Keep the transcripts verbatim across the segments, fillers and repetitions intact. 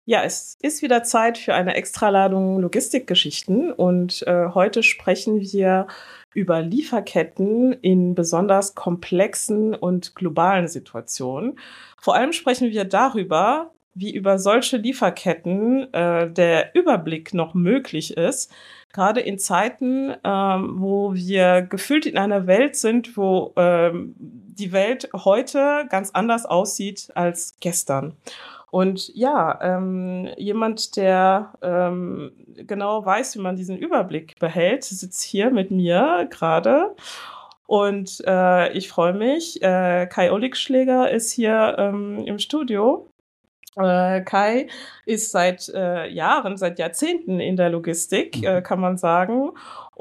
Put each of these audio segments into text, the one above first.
Ja, es ist wieder Zeit für eine Extraladung Logistikgeschichten und äh, heute sprechen wir über Lieferketten in besonders komplexen und globalen Situationen. Vor allem sprechen wir darüber, wie über solche Lieferketten äh, der Überblick noch möglich ist, gerade in Zeiten, ähm, wo wir gefühlt in einer Welt sind, wo ähm, die Welt heute ganz anders aussieht als gestern. Und ja, ähm, jemand, der ähm, genau weiß, wie man diesen Überblick behält, sitzt hier mit mir gerade. Und äh, ich freue mich. Äh, Kai Oligschläger ist hier ähm, im Studio. Äh, Kai ist seit äh, Jahren, seit Jahrzehnten in der Logistik, äh, kann man sagen.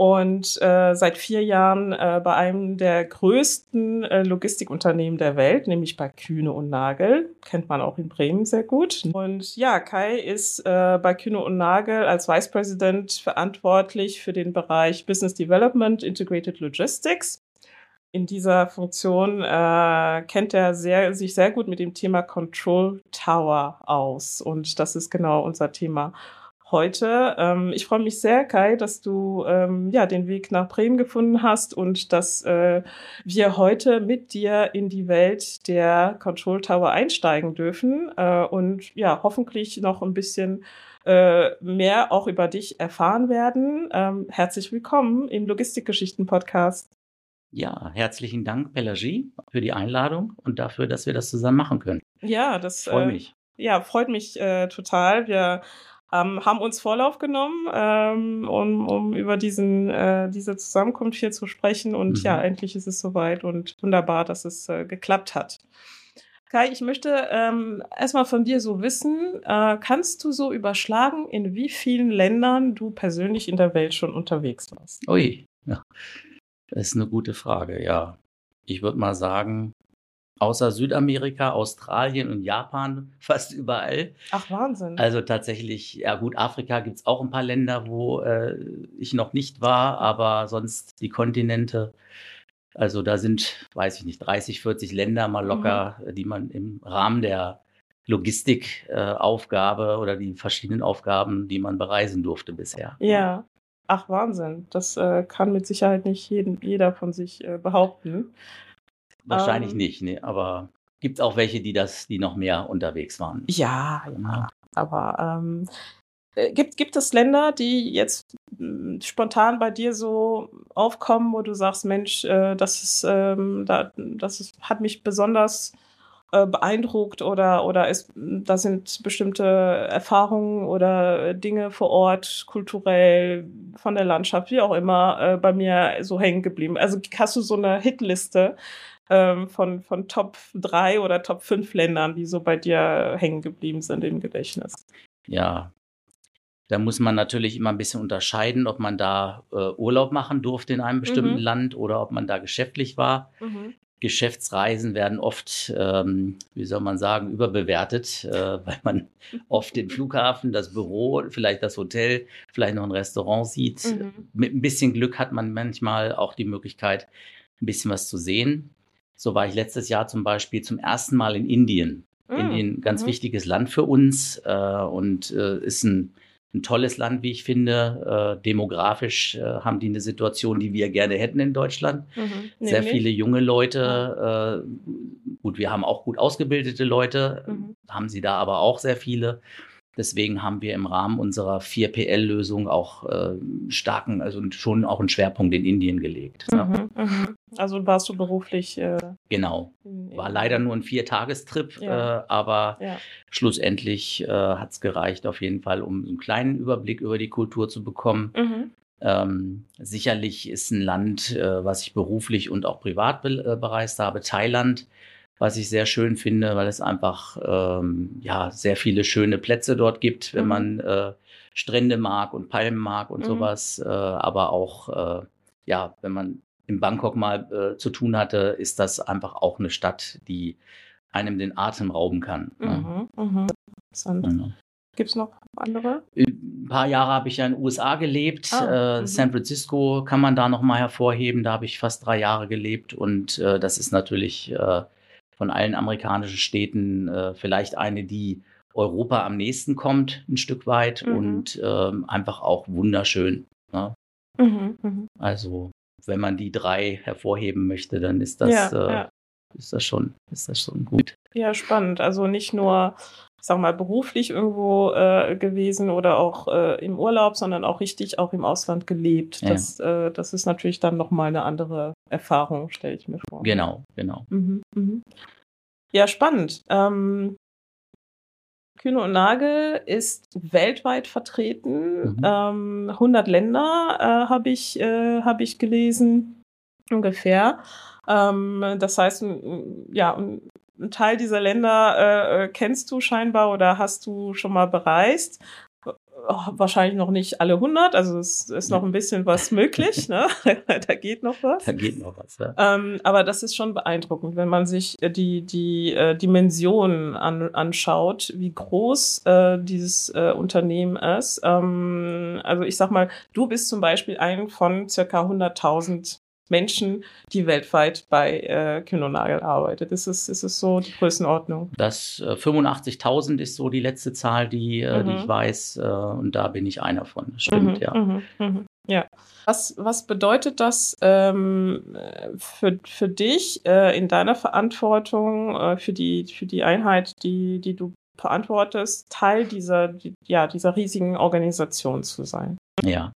Und äh, seit vier Jahren äh, bei einem der größten äh, Logistikunternehmen der Welt, nämlich bei Kühne und Nagel. Kennt man auch in Bremen sehr gut. Und ja, Kai ist äh, bei Kühne und Nagel als Vice President verantwortlich für den Bereich Business Development, Integrated Logistics. In dieser Funktion äh, kennt er sehr, sich sehr gut mit dem Thema Control Tower aus. Und das ist genau unser Thema heute. Ähm, ich freue mich sehr, Kai, dass du ähm, ja, den Weg nach Bremen gefunden hast und dass äh, wir heute mit dir in die Welt der Control Tower einsteigen dürfen äh, und ja, hoffentlich noch ein bisschen äh, mehr auch über dich erfahren werden. Ähm, herzlich willkommen im Logistikgeschichten-Podcast. Ja, herzlichen Dank, Pelagie, für die Einladung und dafür, dass wir das zusammen machen können. Ja, das freut äh, mich. Ja, freut mich äh, total. Wir ähm, haben uns Vorlauf genommen, ähm, um, um über diesen, äh, diese Zusammenkunft hier zu sprechen. Und Mhm. ja, endlich ist es soweit und wunderbar, dass es äh, geklappt hat. Kai, ich möchte ähm, erstmal von dir so wissen, äh, kannst du so überschlagen, in wie vielen Ländern du persönlich in der Welt schon unterwegs warst? Ui, ja. Das ist eine gute Frage, ja. Ich würde mal sagen, außer Südamerika, Australien und Japan fast überall. Ach, Wahnsinn. Also tatsächlich, ja gut, Afrika gibt es auch ein paar Länder, wo äh, ich noch nicht war, aber sonst die Kontinente. Also da sind, weiß ich nicht, dreißig, vierzig Länder mal locker, mhm. die man im Rahmen der Logistikaufgabe äh, oder die verschiedenen Aufgaben, die man bereisen durfte bisher. Ja. Ach, Wahnsinn. Das äh, kann mit Sicherheit nicht jeden, jeder von sich äh, behaupten. Wahrscheinlich Ähm, nicht, nee, aber gibt es auch welche, die das, die noch mehr unterwegs waren. Ja, ja. Aber ähm, äh, gibt, gibt es Länder, die jetzt mh, spontan bei dir so aufkommen, wo du sagst, Mensch, äh, das ist, ähm, da, das ist, hat mich besonders äh, beeindruckt oder, oder ist, da sind bestimmte Erfahrungen oder Dinge vor Ort, kulturell, von der Landschaft, wie auch immer, äh, bei mir so hängen geblieben. Also hast du so eine Hitliste ähm, von, von Top drei oder Top fünf Ländern, die so bei dir hängen geblieben sind im Gedächtnis? Ja, da muss man natürlich immer ein bisschen unterscheiden, ob man da äh, Urlaub machen durfte in einem bestimmten Mhm. Land oder ob man da geschäftlich war. Mhm. Geschäftsreisen werden oft, ähm, wie soll man sagen, überbewertet, äh, weil man oft den Flughafen, das Büro, vielleicht das Hotel, vielleicht noch ein Restaurant sieht. Mhm. Mit ein bisschen Glück hat man manchmal auch die Möglichkeit, ein bisschen was zu sehen. So war ich letztes Jahr zum Beispiel zum ersten Mal in Indien. Mhm. Indien, ganz Mhm. wichtiges Land für uns äh, und äh, ist ein Ein tolles Land, wie ich finde. Äh, demografisch äh, haben die eine Situation, die wir gerne hätten in Deutschland. Mhm. Sehr Nämlich? viele junge Leute. Äh, gut, wir haben auch gut ausgebildete Leute, Mhm. haben sie da aber auch sehr viele. Deswegen haben wir im Rahmen unserer vier P L-Lösung auch äh, starken, also schon auch einen Schwerpunkt in Indien gelegt. Ja. Mhm. Mhm. Also warst du beruflich? Äh, Genau. in, in War leider nur ein Viertagestrip, Ja. äh, aber Ja. schlussendlich äh, hat es gereicht auf jeden Fall, um einen kleinen Überblick über die Kultur zu bekommen. Mhm. Ähm, sicherlich ist ein Land, äh, was ich beruflich und auch privat be äh, bereist habe, Thailand, was ich sehr schön finde, weil es einfach ähm, ja sehr viele schöne Plätze dort gibt, wenn Mhm. man äh, Strände mag und Palmen mag und Mhm. sowas. Äh, aber auch, äh, ja, wenn man in Bangkok mal äh, zu tun hatte, ist das einfach auch eine Stadt, die einem den Atem rauben kann. Ne? Mhm. Mhm. Interessant. Ja. Gibt es noch andere? Ein paar Jahre habe ich ja in den U S A gelebt. Ah, äh, mhm. San Francisco kann man da noch mal hervorheben. Da habe ich fast drei Jahre gelebt. Und äh, das ist natürlich äh, von allen amerikanischen Städten äh, vielleicht eine, die Europa am nächsten kommt, ein Stück weit Mhm. und ähm, einfach auch wunderschön. Ne? Mhm. Mhm. Also wenn man die drei hervorheben möchte, dann ist Ja, das, äh, ja. ist das schon, ist das schon gut. Ja, spannend. Also nicht nur, ich sag mal, beruflich irgendwo äh, gewesen oder auch äh, im Urlaub, sondern auch richtig auch im Ausland gelebt. Ja. Das, äh, das ist natürlich dann nochmal eine andere Erfahrung, stelle ich mir vor. Genau, genau. Mhm. Mhm. Ja, spannend. Ähm, Kühne und Nagel ist weltweit vertreten. Mhm. Ähm, hundert Länder äh, habe ich, äh, hab ich gelesen, ungefähr. Ähm, das heißt, n- ja, ein ein Teil dieser Länder äh, äh, kennst du scheinbar oder hast du schon mal bereist. Oh, wahrscheinlich noch nicht alle hundert, also es ist noch ein bisschen was möglich, ne? Da geht noch was. Da geht noch was. Ja. Ähm, aber das ist schon beeindruckend, wenn man sich äh, die, die äh, Dimensionen an, anschaut, wie groß äh, dieses äh, Unternehmen ist. Ähm, also ich sag mal, du bist zum Beispiel ein von circa hunderttausend Menschen, die weltweit bei äh, Kühne und Nagel arbeitet. Ist es, ist es so die Größenordnung? Das äh, fünfundachtzigtausend ist so die letzte Zahl, die, äh, die ich Mhm. weiß. Äh, und da bin ich einer von. Das stimmt, Mhm, ja. mhm, mhm. Ja. Was, was bedeutet das ähm, äh, für, für dich äh, in deiner Verantwortung, äh, für die, für die Einheit, die, die du verantwortest, Teil dieser, die, ja, dieser riesigen Organisation zu sein? Ja.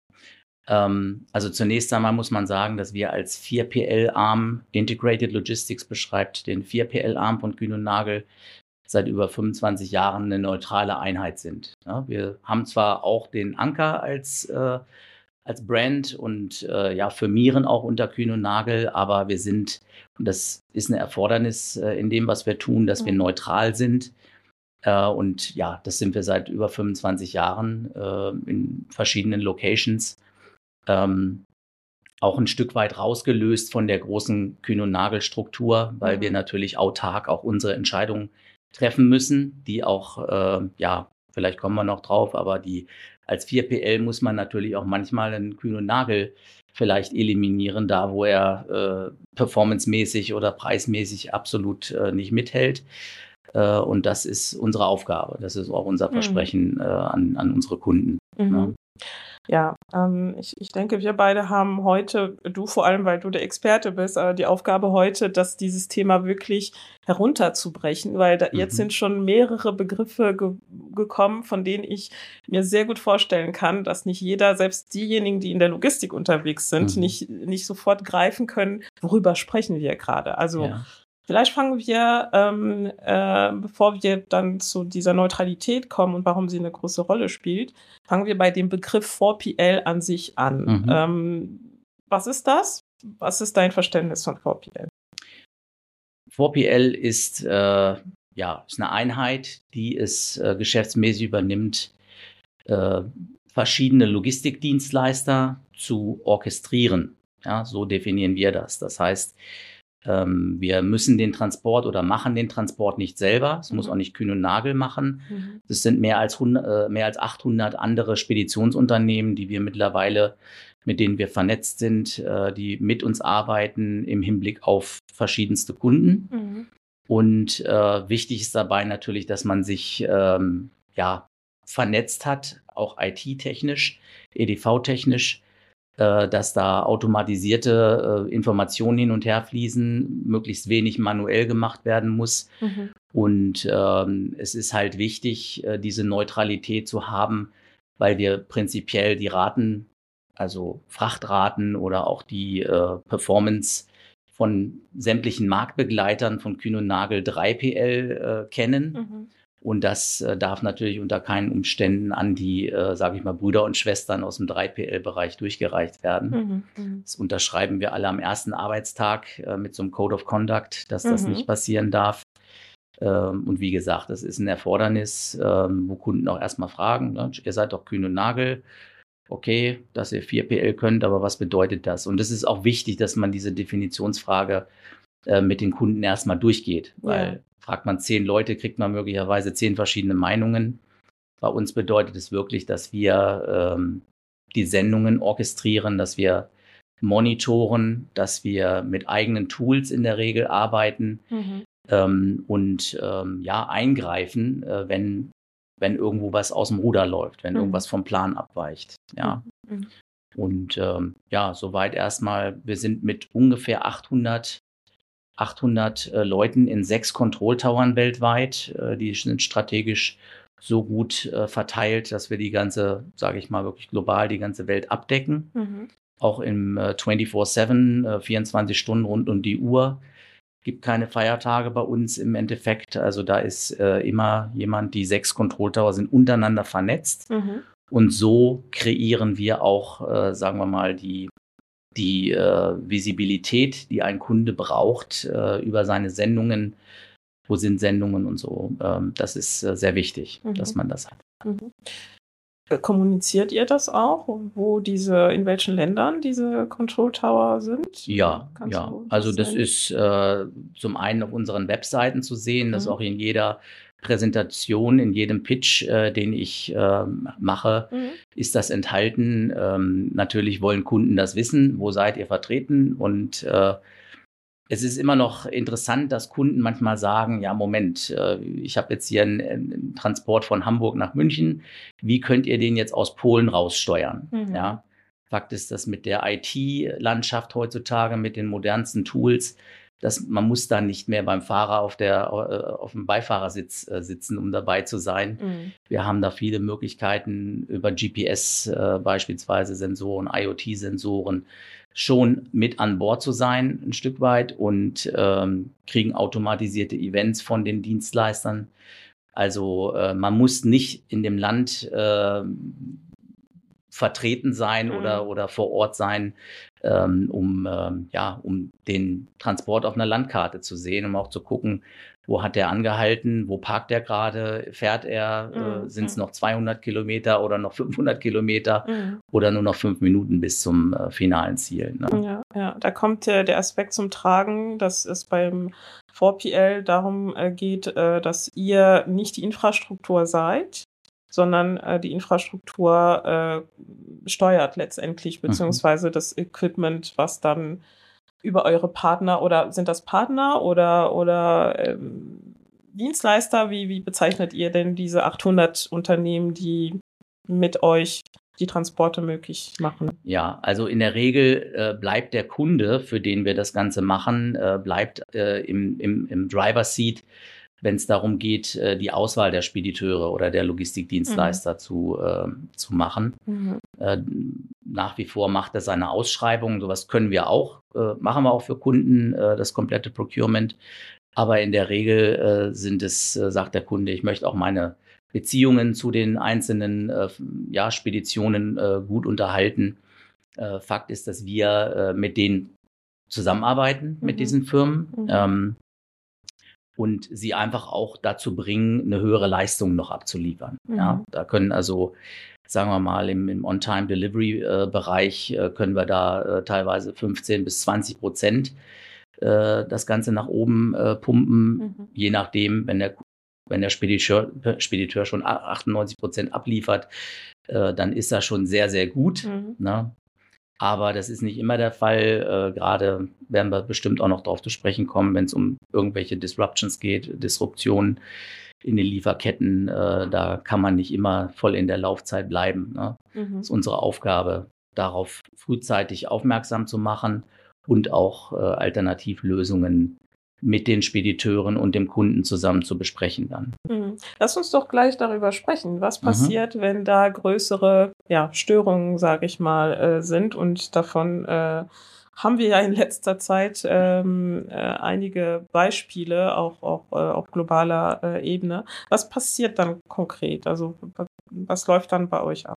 Ähm, also zunächst einmal muss man sagen, dass wir als vier P L-Arm, Integrated Logistics beschreibt den vier P L-Arm von Kühne und Nagel, seit über fünfundzwanzig Jahren eine neutrale Einheit sind. Ja, wir haben zwar auch den Anker als, äh, als Brand und äh, ja, firmieren auch unter Kühne und Nagel, aber wir sind, und das ist ein Erfordernis äh, in dem, was wir tun, dass wir Mhm. neutral sind. Äh, und ja, das sind wir seit über fünfundzwanzig Jahren äh, in verschiedenen Locations. Ähm, auch ein Stück weit rausgelöst von der großen Kühne- und Nagel-Struktur, weil Mhm. wir natürlich autark auch unsere Entscheidungen treffen müssen, die auch, äh, ja, vielleicht kommen wir noch drauf, aber die als vier P L muss man natürlich auch manchmal einen Kühne und Nagel vielleicht eliminieren, da wo er äh, performancemäßig oder preismäßig absolut äh, nicht mithält. Äh, und das ist unsere Aufgabe. Das ist auch unser Mhm. Versprechen äh, an, an unsere Kunden. Mhm. Ne? Ja, ähm, ich, ich denke, wir beide haben heute, du vor allem, weil du der Experte bist, aber die Aufgabe heute, dass dieses Thema wirklich herunterzubrechen, weil da, jetzt Mhm. sind schon mehrere Begriffe ge gekommen, von denen ich mir sehr gut vorstellen kann, dass nicht jeder, selbst diejenigen, die in der Logistik unterwegs sind, Mhm. nicht, nicht sofort greifen können, worüber sprechen wir gerade. Also Ja. vielleicht fangen wir, ähm, äh, bevor wir dann zu dieser Neutralität kommen und warum sie eine große Rolle spielt, fangen wir bei dem Begriff vier P L an sich an. Mhm. Ähm, was ist das? Was ist dein Verständnis von vier P L? vier P L ist, äh, ja, ist eine Einheit, die es äh, geschäftsmäßig übernimmt, äh, verschiedene Logistikdienstleister zu orchestrieren. Ja, so definieren wir das. Das heißt, ähm, wir müssen den Transport oder machen den Transport nicht selber. Es Mhm. muss auch nicht Kühne und Nagel machen. Mhm. Es sind mehr als, hundert, äh, mehr als achthundert andere Speditionsunternehmen, die wir mittlerweile, mit denen wir vernetzt sind, äh, die mit uns arbeiten im Hinblick auf verschiedenste Kunden. Mhm. Und äh, wichtig ist dabei natürlich, dass man sich ähm, ja, vernetzt hat, auch I T-technisch, E D V-technisch, äh, dass da automatisierte äh, Informationen hin und her fließen, möglichst wenig manuell gemacht werden muss. Mhm. Und ähm, es ist halt wichtig, äh, diese Neutralität zu haben, weil wir prinzipiell die Raten, also Frachtraten oder auch die äh, Performance von sämtlichen Marktbegleitern von Kühne und Nagel drei P L äh, kennen. Mhm. Und das äh, darf natürlich unter keinen Umständen an die, äh, sage ich mal, Brüder und Schwestern aus dem drei P L-Bereich durchgereicht werden. Mhm. Mhm. Das unterschreiben wir alle am ersten Arbeitstag äh, mit so einem Code of Conduct, dass das Mhm. nicht passieren darf. Ähm, und wie gesagt, das ist ein Erfordernis, ähm, wo Kunden auch erstmal fragen, ne? Ihr seid doch Kühne und Nagel. Okay, dass ihr vier P L könnt, aber was bedeutet das? Und es ist auch wichtig, dass man diese Definitionsfrage äh, mit den Kunden erstmal durchgeht, weil Ja. fragt man zehn Leute, kriegt man möglicherweise zehn verschiedene Meinungen. Bei uns bedeutet es wirklich, dass wir ähm, die Sendungen orchestrieren, dass wir monitoren, dass wir mit eigenen Tools in der Regel arbeiten Mhm. ähm, und ähm, ja, eingreifen, äh, wenn wenn irgendwo was aus dem Ruder läuft, wenn Mhm. irgendwas vom Plan abweicht. Ja. Mhm. Und ähm, ja, soweit erstmal, wir sind mit ungefähr achthundert, achthundert äh, Leuten in sechs Control Towern weltweit. Äh, die sind strategisch so gut äh, verteilt, dass wir die ganze, sage ich mal, wirklich global die ganze Welt abdecken. Mhm. Auch im äh, vierundzwanzig sieben, äh, vierundzwanzig Stunden rund um die Uhr. Gibt keine Feiertage bei uns im Endeffekt. Also da ist äh, immer jemand, die sechs Control Tower sind untereinander vernetzt. Mhm. Und so kreieren wir auch, äh, sagen wir mal, die, die äh, Visibilität, die ein Kunde braucht äh, über seine Sendungen. Wo sind Sendungen und so. Ähm, das ist äh, sehr wichtig, Mhm. dass man das hat. Mhm. Kommuniziert ihr das auch, wo diese, in welchen Ländern diese Control Tower sind? Ja, Kannst ja. du Also das nennen? ist äh, zum einen auf unseren Webseiten zu sehen, das Mhm. auch in jeder Präsentation, in jedem Pitch, äh, den ich äh, mache, Mhm. ist das enthalten. Ähm, natürlich wollen Kunden das wissen, wo seid ihr vertreten, und äh, es ist immer noch interessant, dass Kunden manchmal sagen, ja, Moment, äh, ich habe jetzt hier einen, einen Transport von Hamburg nach München. Wie könnt ihr den jetzt aus Polen raussteuern? Mhm. Ja, Fakt ist, dass mit der I T-Landschaft heutzutage, mit den modernsten Tools, dass man muss da nicht mehr beim Fahrer auf, der, äh, auf dem Beifahrersitz äh, sitzen, um dabei zu sein. Mhm. Wir haben da viele Möglichkeiten über G P S äh, beispielsweise, Sensoren, IoT-Sensoren, schon mit an Bord zu sein, ein Stück weit, und ähm, kriegen automatisierte Events von den Dienstleistern. Also äh, man muss nicht in dem Land äh, vertreten sein Mhm. oder, oder vor Ort sein, ähm, um, ähm, ja, um den Transport auf einer Landkarte zu sehen, um auch zu gucken, wo hat der angehalten, wo parkt er gerade, fährt er, äh, Mhm. sind es noch zweihundert Kilometer oder noch fünfhundert Kilometer Mhm. oder nur noch fünf Minuten bis zum äh, finalen Ziel. Ne? Ja, ja, da kommt äh, der Aspekt zum Tragen, dass es beim vier P L darum äh, geht, äh, dass ihr nicht die Infrastruktur seid, sondern äh, die Infrastruktur äh, steuert letztendlich, Mhm. beziehungsweise das Equipment, was dann über eure Partner, oder sind das Partner oder, oder ähm, Dienstleister? Wie, wie bezeichnet ihr denn diese achthundert Unternehmen, die mit euch die Transporte möglich machen? Ja, also in der Regel äh, bleibt der Kunde, für den wir das Ganze machen, äh, bleibt äh, im, im, im Driver's Seat, wenn es darum geht, äh, die Auswahl der Spediteure oder der Logistikdienstleister mhm. zu, äh, zu machen. Mhm. Äh, nach wie vor macht er seine Ausschreibungen, sowas können wir auch, äh, machen wir auch für Kunden, äh, das komplette Procurement. Aber in der Regel äh, sind es, äh, sagt der Kunde, ich möchte auch meine Beziehungen zu den einzelnen äh, ja, Speditionen äh, gut unterhalten. Äh, Fakt ist, dass wir äh, mit denen zusammenarbeiten, Mhm. mit diesen Firmen. Mhm. Ähm, und sie einfach auch dazu bringen, eine höhere Leistung noch abzuliefern. Mhm. Ja, da können also, sagen wir mal, im, im On-Time-Delivery-Bereich äh, können wir da äh, teilweise fünfzehn bis zwanzig Prozent äh, das Ganze nach oben äh, pumpen, Mhm. je nachdem, wenn der, wenn der Spediteur, Spediteur schon achtundneunzig Prozent abliefert, äh, dann ist das schon sehr, sehr gut. Mhm. Ne? Aber das ist nicht immer der Fall. Äh, gerade werden wir bestimmt auch noch darauf zu sprechen kommen, wenn es um irgendwelche Disruptions geht, Disruptionen in den Lieferketten. Äh, da kann man nicht immer voll in der Laufzeit bleiben. Ne? Mhm. Das ist unsere Aufgabe, darauf frühzeitig aufmerksam zu machen und auch äh, Alternativlösungen mit den Spediteuren und dem Kunden zusammen zu besprechen dann. Mhm. Lass uns doch gleich darüber sprechen. Was Mhm. passiert, wenn da größere ja, Störungen, sage ich mal, äh, sind? Und davon äh, haben wir ja in letzter Zeit ähm, äh, einige Beispiele, auch, auch äh, auf globaler äh, Ebene. Was passiert dann konkret? Also was, was läuft dann bei euch ab?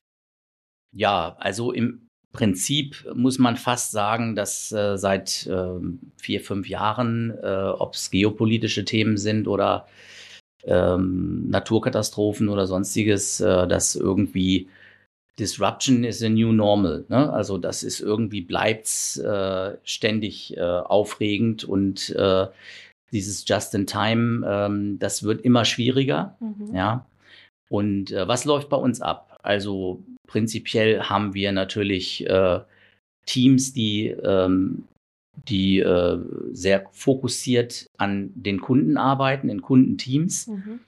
Ja, also im Prinzip muss man fast sagen, dass äh, seit äh, vier, fünf Jahren, äh, ob es geopolitische Themen sind oder ähm, Naturkatastrophen oder sonstiges, äh, dass irgendwie Disruption is a new normal. Ne? Also das ist irgendwie bleibt's äh, ständig äh, aufregend, und äh, dieses Just-in-Time, ähm, das wird immer schwieriger. Mhm. Ja. Und äh, was läuft bei uns ab? Also prinzipiell haben wir natürlich äh, Teams, die, ähm, die äh, sehr fokussiert an den Kunden arbeiten, in Kundenteams. Mhm.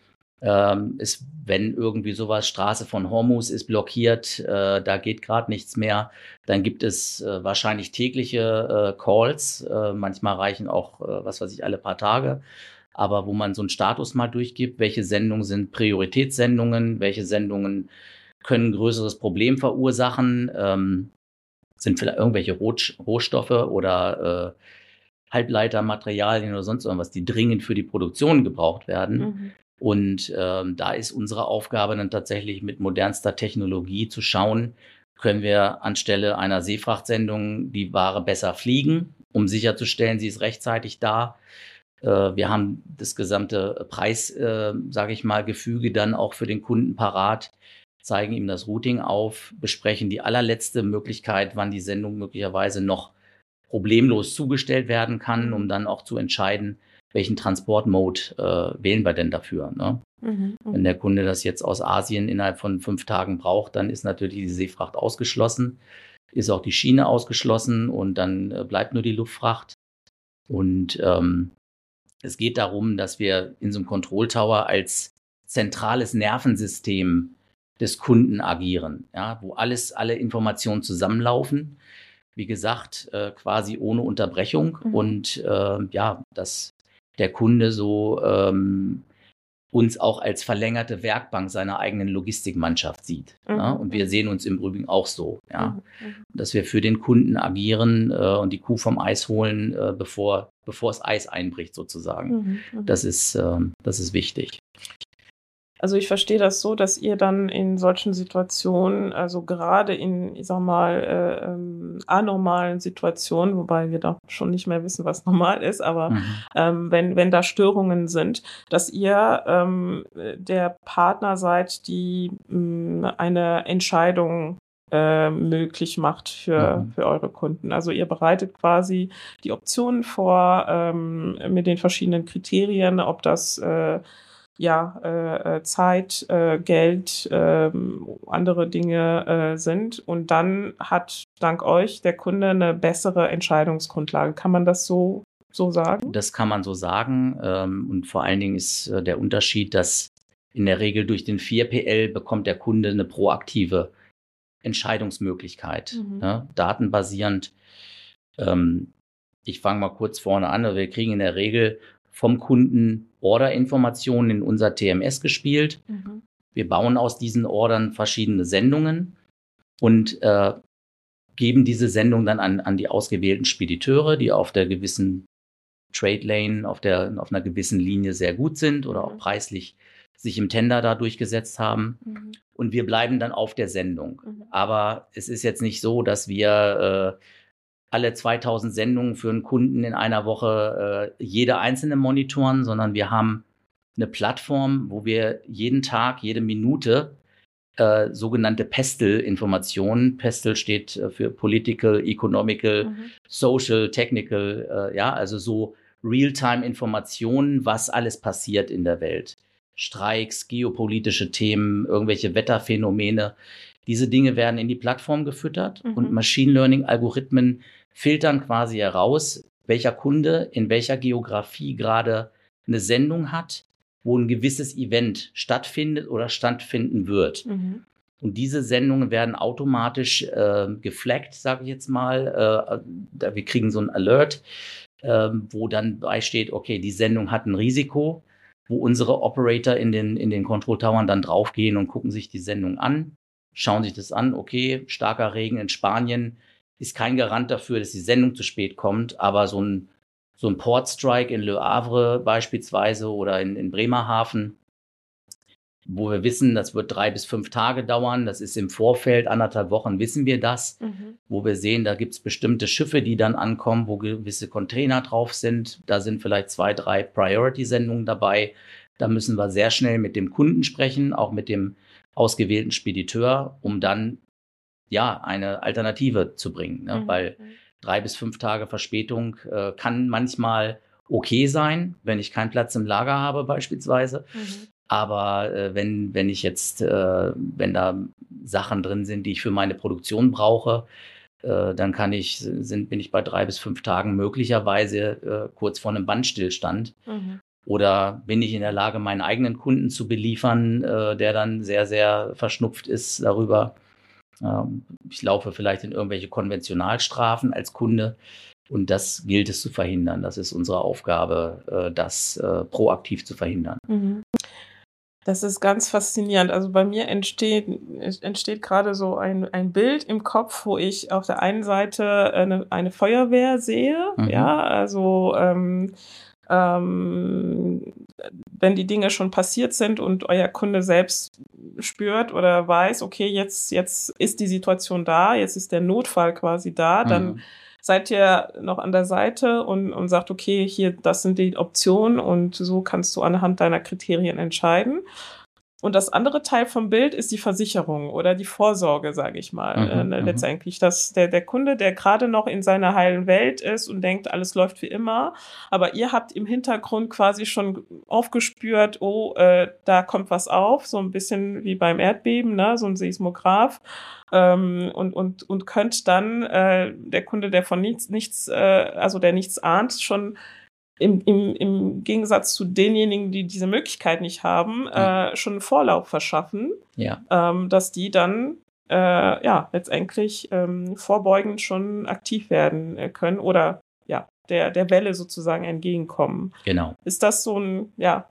Ähm, ist, wenn irgendwie sowas, Straße von Hormuz ist blockiert, äh, da geht gerade nichts mehr, dann gibt es äh, wahrscheinlich tägliche äh, Calls. Äh, manchmal reichen auch, äh, was weiß ich, alle paar Tage. Aber wo man so einen Status mal durchgibt, welche Sendungen sind Prioritätssendungen, welche Sendungen können ein größeres Problem verursachen, ähm, sind vielleicht irgendwelche Roh- Rohstoffe oder äh, Halbleitermaterialien oder sonst irgendwas, die dringend für die Produktion gebraucht werden. Mhm. Und ähm, da ist unsere Aufgabe dann tatsächlich mit modernster Technologie zu schauen, können wir anstelle einer Seefrachtsendung die Ware besser fliegen, um sicherzustellen, sie ist rechtzeitig da. Äh, wir haben das gesamte Preis, äh, sage ich mal, Gefüge dann auch für den Kunden parat, zeigen ihm das Routing auf, besprechen die allerletzte Möglichkeit, wann die Sendung möglicherweise noch problemlos zugestellt werden kann, um dann auch zu entscheiden, welchen Transportmode äh, wählen wir denn dafür. Ne? Mhm, Wenn der Kunde das jetzt aus Asien innerhalb von fünf Tagen braucht, dann ist natürlich die Seefracht ausgeschlossen, ist auch die Schiene ausgeschlossen und dann äh, bleibt nur die Luftfracht. Und ähm, es geht darum, dass wir in so einem Control Tower als zentrales Nervensystem des Kunden agieren, ja, wo alles, alle Informationen zusammenlaufen. Wie gesagt, äh, quasi ohne Unterbrechung mhm. und äh, ja, dass der Kunde so ähm, uns auch als verlängerte Werkbank seiner eigenen Logistikmannschaft sieht. Mhm. Ja? Und wir sehen uns im Übrigen auch so, ja, mhm. dass wir für den Kunden agieren äh, und die Kuh vom Eis holen, äh, bevor, bevor das Eis einbricht sozusagen. Mhm. Das ist, äh, das ist wichtig. Also ich verstehe das so, dass ihr dann in solchen Situationen, also gerade in, ich sag mal, äh, ähm, anormalen Situationen, wobei wir da schon nicht mehr wissen, was normal ist, aber mhm. ähm, wenn, wenn da Störungen sind, dass ihr ähm, der Partner seid, die mh, eine Entscheidung äh, möglich macht für, mhm. für eure Kunden. Also ihr bereitet quasi die Optionen vor ähm, mit den verschiedenen Kriterien, ob das äh, ja, äh, Zeit, äh, Geld, äh, andere Dinge äh, sind. Und dann hat dank euch der Kunde eine bessere Entscheidungsgrundlage. Kann man das so, so sagen? Das kann man so sagen. Ähm, und vor allen Dingen ist äh, der Unterschied, dass in der Regel durch den vier P L bekommt der Kunde eine proaktive Entscheidungsmöglichkeit, mhm. ne? Datenbasierend. Ähm, ich fange mal kurz vorne an. Wir kriegen in der Regel vom Kunden Orderinformationen in unser T M S gespielt. Mhm. Wir bauen aus diesen Ordern verschiedene Sendungen und äh, geben diese Sendung dann an, an die ausgewählten Spediteure, die auf der gewissen Trade Lane, auf, der, auf einer gewissen Linie sehr gut sind oder mhm. auch preislich sich im Tender da durchgesetzt haben. Mhm. Und wir bleiben dann auf der Sendung. Mhm. Aber es ist jetzt nicht so, dass wir äh, alle zweitausend Sendungen für einen Kunden in einer Woche äh, jede einzelne monitoren, sondern wir haben eine Plattform, wo wir jeden Tag, jede Minute äh, sogenannte Pestel-Informationen, Pestel steht äh, für Political, Economical, mhm. Social, Technical, äh, ja, also so Realtime-Informationen, was alles passiert in der Welt. Streiks, geopolitische Themen, irgendwelche Wetterphänomene. Diese Dinge werden in die Plattform gefüttert mhm. und Machine Learning-Algorithmen filtern quasi heraus, welcher Kunde in welcher Geografie gerade eine Sendung hat, wo ein gewisses Event stattfindet oder stattfinden wird. Mhm. Und diese Sendungen werden automatisch äh, geflaggt, sage ich jetzt mal. Äh, wir kriegen so ein Alert, äh, wo dann beisteht, okay, die Sendung hat ein Risiko, wo unsere Operator in den, in den Control Towern dann draufgehen und gucken sich die Sendung an, schauen sich das an, okay, starker Regen in Spanien ist kein Garant dafür, dass die Sendung zu spät kommt, aber so ein, so ein Port Strike in Le Havre beispielsweise oder in, in Bremerhaven, wo wir wissen, das wird drei bis fünf Tage dauern, das ist im Vorfeld, anderthalb Wochen wissen wir das, mhm. wo wir sehen, da gibt es bestimmte Schiffe, die dann ankommen, wo gewisse Container drauf sind, da sind vielleicht zwei, drei Priority-Sendungen dabei, da müssen wir sehr schnell mit dem Kunden sprechen, auch mit dem ausgewählten Spediteur, um dann ja eine Alternative zu bringen, ne? Mhm. Weil drei bis fünf Tage Verspätung äh, kann manchmal okay sein, wenn ich keinen Platz im Lager habe beispielsweise. Mhm. Aber äh, wenn wenn ich jetzt äh, wenn da Sachen drin sind, die ich für meine Produktion brauche, äh, dann kann ich sind bin ich bei drei bis fünf Tagen möglicherweise äh, kurz vor einem Bandstillstand. Mhm. Oder bin ich in der Lage, meinen eigenen Kunden zu beliefern, äh, der dann sehr, sehr verschnupft ist darüber. Ähm, ich laufe vielleicht in irgendwelche Konventionalstrafen als Kunde. Und das gilt es zu verhindern. Das ist unsere Aufgabe, äh, das äh, proaktiv zu verhindern. Mhm. Das ist ganz faszinierend. Also bei mir entsteht, entsteht gerade so ein, ein Bild im Kopf, wo ich auf der einen Seite eine, eine Feuerwehr sehe, Mhm. ja, also ähm, ähm, wenn die Dinge schon passiert sind und euer Kunde selbst spürt oder weiß, okay, jetzt, jetzt ist die Situation da, jetzt ist der Notfall quasi da, dann Mhm. seid ihr noch an der Seite und, und sagt, okay, hier, das sind die Optionen und so kannst du anhand deiner Kriterien entscheiden. Und das andere Teil vom Bild ist die Versicherung oder die Vorsorge, sage ich mal. Mhm, äh, mhm. letztendlich, dass der, der Kunde, der gerade noch in seiner heilen Welt ist und denkt, alles läuft wie immer, aber ihr habt im Hintergrund quasi schon aufgespürt, oh, äh, da kommt was auf, so ein bisschen wie beim Erdbeben, ne, so ein Seismograph. Ähm, und, und, und könnt dann äh, der Kunde, der von nichts, nichts, äh, also der nichts ahnt, schon im, im, im Gegensatz zu denjenigen, die diese Möglichkeit nicht haben, äh, schon einen Vorlauf verschaffen, Ja, ähm, dass die dann äh, ja letztendlich ähm, vorbeugend schon aktiv werden äh, können oder ja der, der Welle sozusagen entgegenkommen. genau. Ist das so ein ja,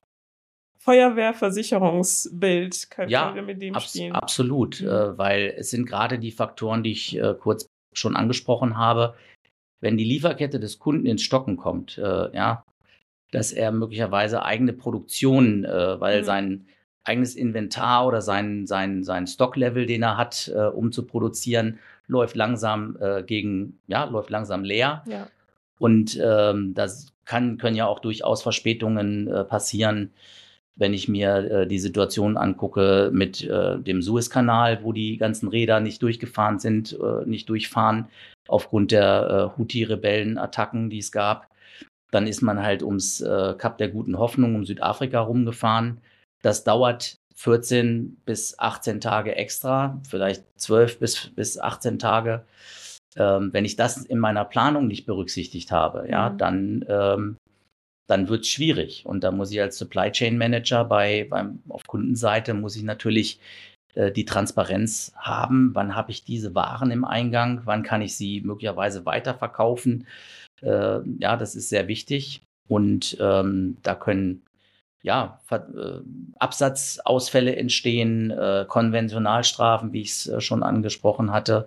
Feuerwehrversicherungsbild? Können, können wir Ja, mit dem abs spielen? absolut, Mhm. äh, weil es sind gerade die Faktoren, die ich äh, kurz schon angesprochen habe. Wenn die Lieferkette des Kunden ins Stocken kommt, äh, ja, dass er möglicherweise eigene Produktion, äh, weil Mhm. sein eigenes Inventar oder sein, sein, sein Stocklevel, den er hat, äh, um zu produzieren, läuft langsam äh, gegen, ja, läuft langsam leer. Ja. Und ähm, das kann, können ja auch durchaus Verspätungen äh, passieren, wenn ich mir äh, die Situation angucke mit äh, dem Suezkanal, wo die ganzen Räder nicht durchgefahren sind, äh, nicht durchfahren, aufgrund der äh, Houthi-Rebellen-Attacken, die es gab. Dann ist man halt ums äh, Kap der Guten Hoffnung, um Südafrika rumgefahren. Das dauert vierzehn bis achtzehn Tage extra, vielleicht zwölf bis, bis achtzehn Tage. Ähm, wenn ich das in meiner Planung nicht berücksichtigt habe, ja, Mhm. dann, ähm, dann wird es schwierig. Und da muss ich als Supply Chain Manager bei, beim, auf Kundenseite muss ich natürlich äh, die Transparenz haben. Wann habe ich diese Waren im Eingang? Wann kann ich sie möglicherweise weiterverkaufen? Äh, ja, das ist sehr wichtig. Und ähm, da können ja, Ver äh, Absatzausfälle entstehen, äh, Konventionalstrafen, wie ich es äh, schon angesprochen hatte.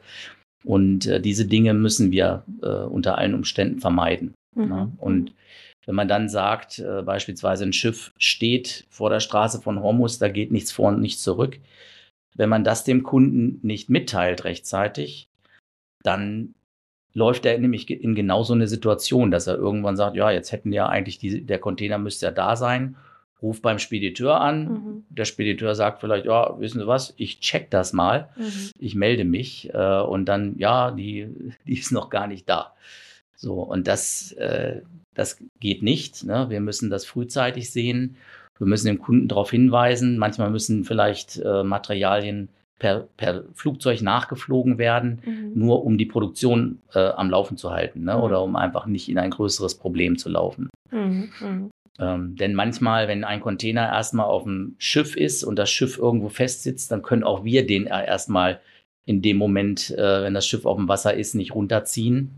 Und äh, diese Dinge müssen wir äh, unter allen Umständen vermeiden. Mhm. Ne? Und wenn man dann sagt, äh, beispielsweise ein Schiff steht vor der Straße von Hormuz, da geht nichts vor und nichts zurück. Wenn man das dem Kunden nicht mitteilt rechtzeitig, dann läuft er nämlich in genau so eine Situation, dass er irgendwann sagt, ja, jetzt hätten ja eigentlich die, der Container müsste ja da sein, ruft beim Spediteur an. Mhm. Der Spediteur sagt vielleicht, ja, wissen Sie was, ich check das mal, Mhm. ich melde mich äh, und dann, ja, die, die ist noch gar nicht da. So, und das, äh, das geht nicht. Ne? Wir müssen das frühzeitig sehen. Wir müssen den Kunden darauf hinweisen. Manchmal müssen vielleicht äh, Materialien per, per Flugzeug nachgeflogen werden, Mhm. nur um die Produktion äh, am Laufen zu halten, ne? Mhm. Oder um einfach nicht in ein größeres Problem zu laufen. Mhm. Mhm. Ähm, denn manchmal, wenn ein Container erstmal auf dem Schiff ist und das Schiff irgendwo festsitzt, dann können auch wir den erstmal in dem Moment, äh, wenn das Schiff auf dem Wasser ist, nicht runterziehen.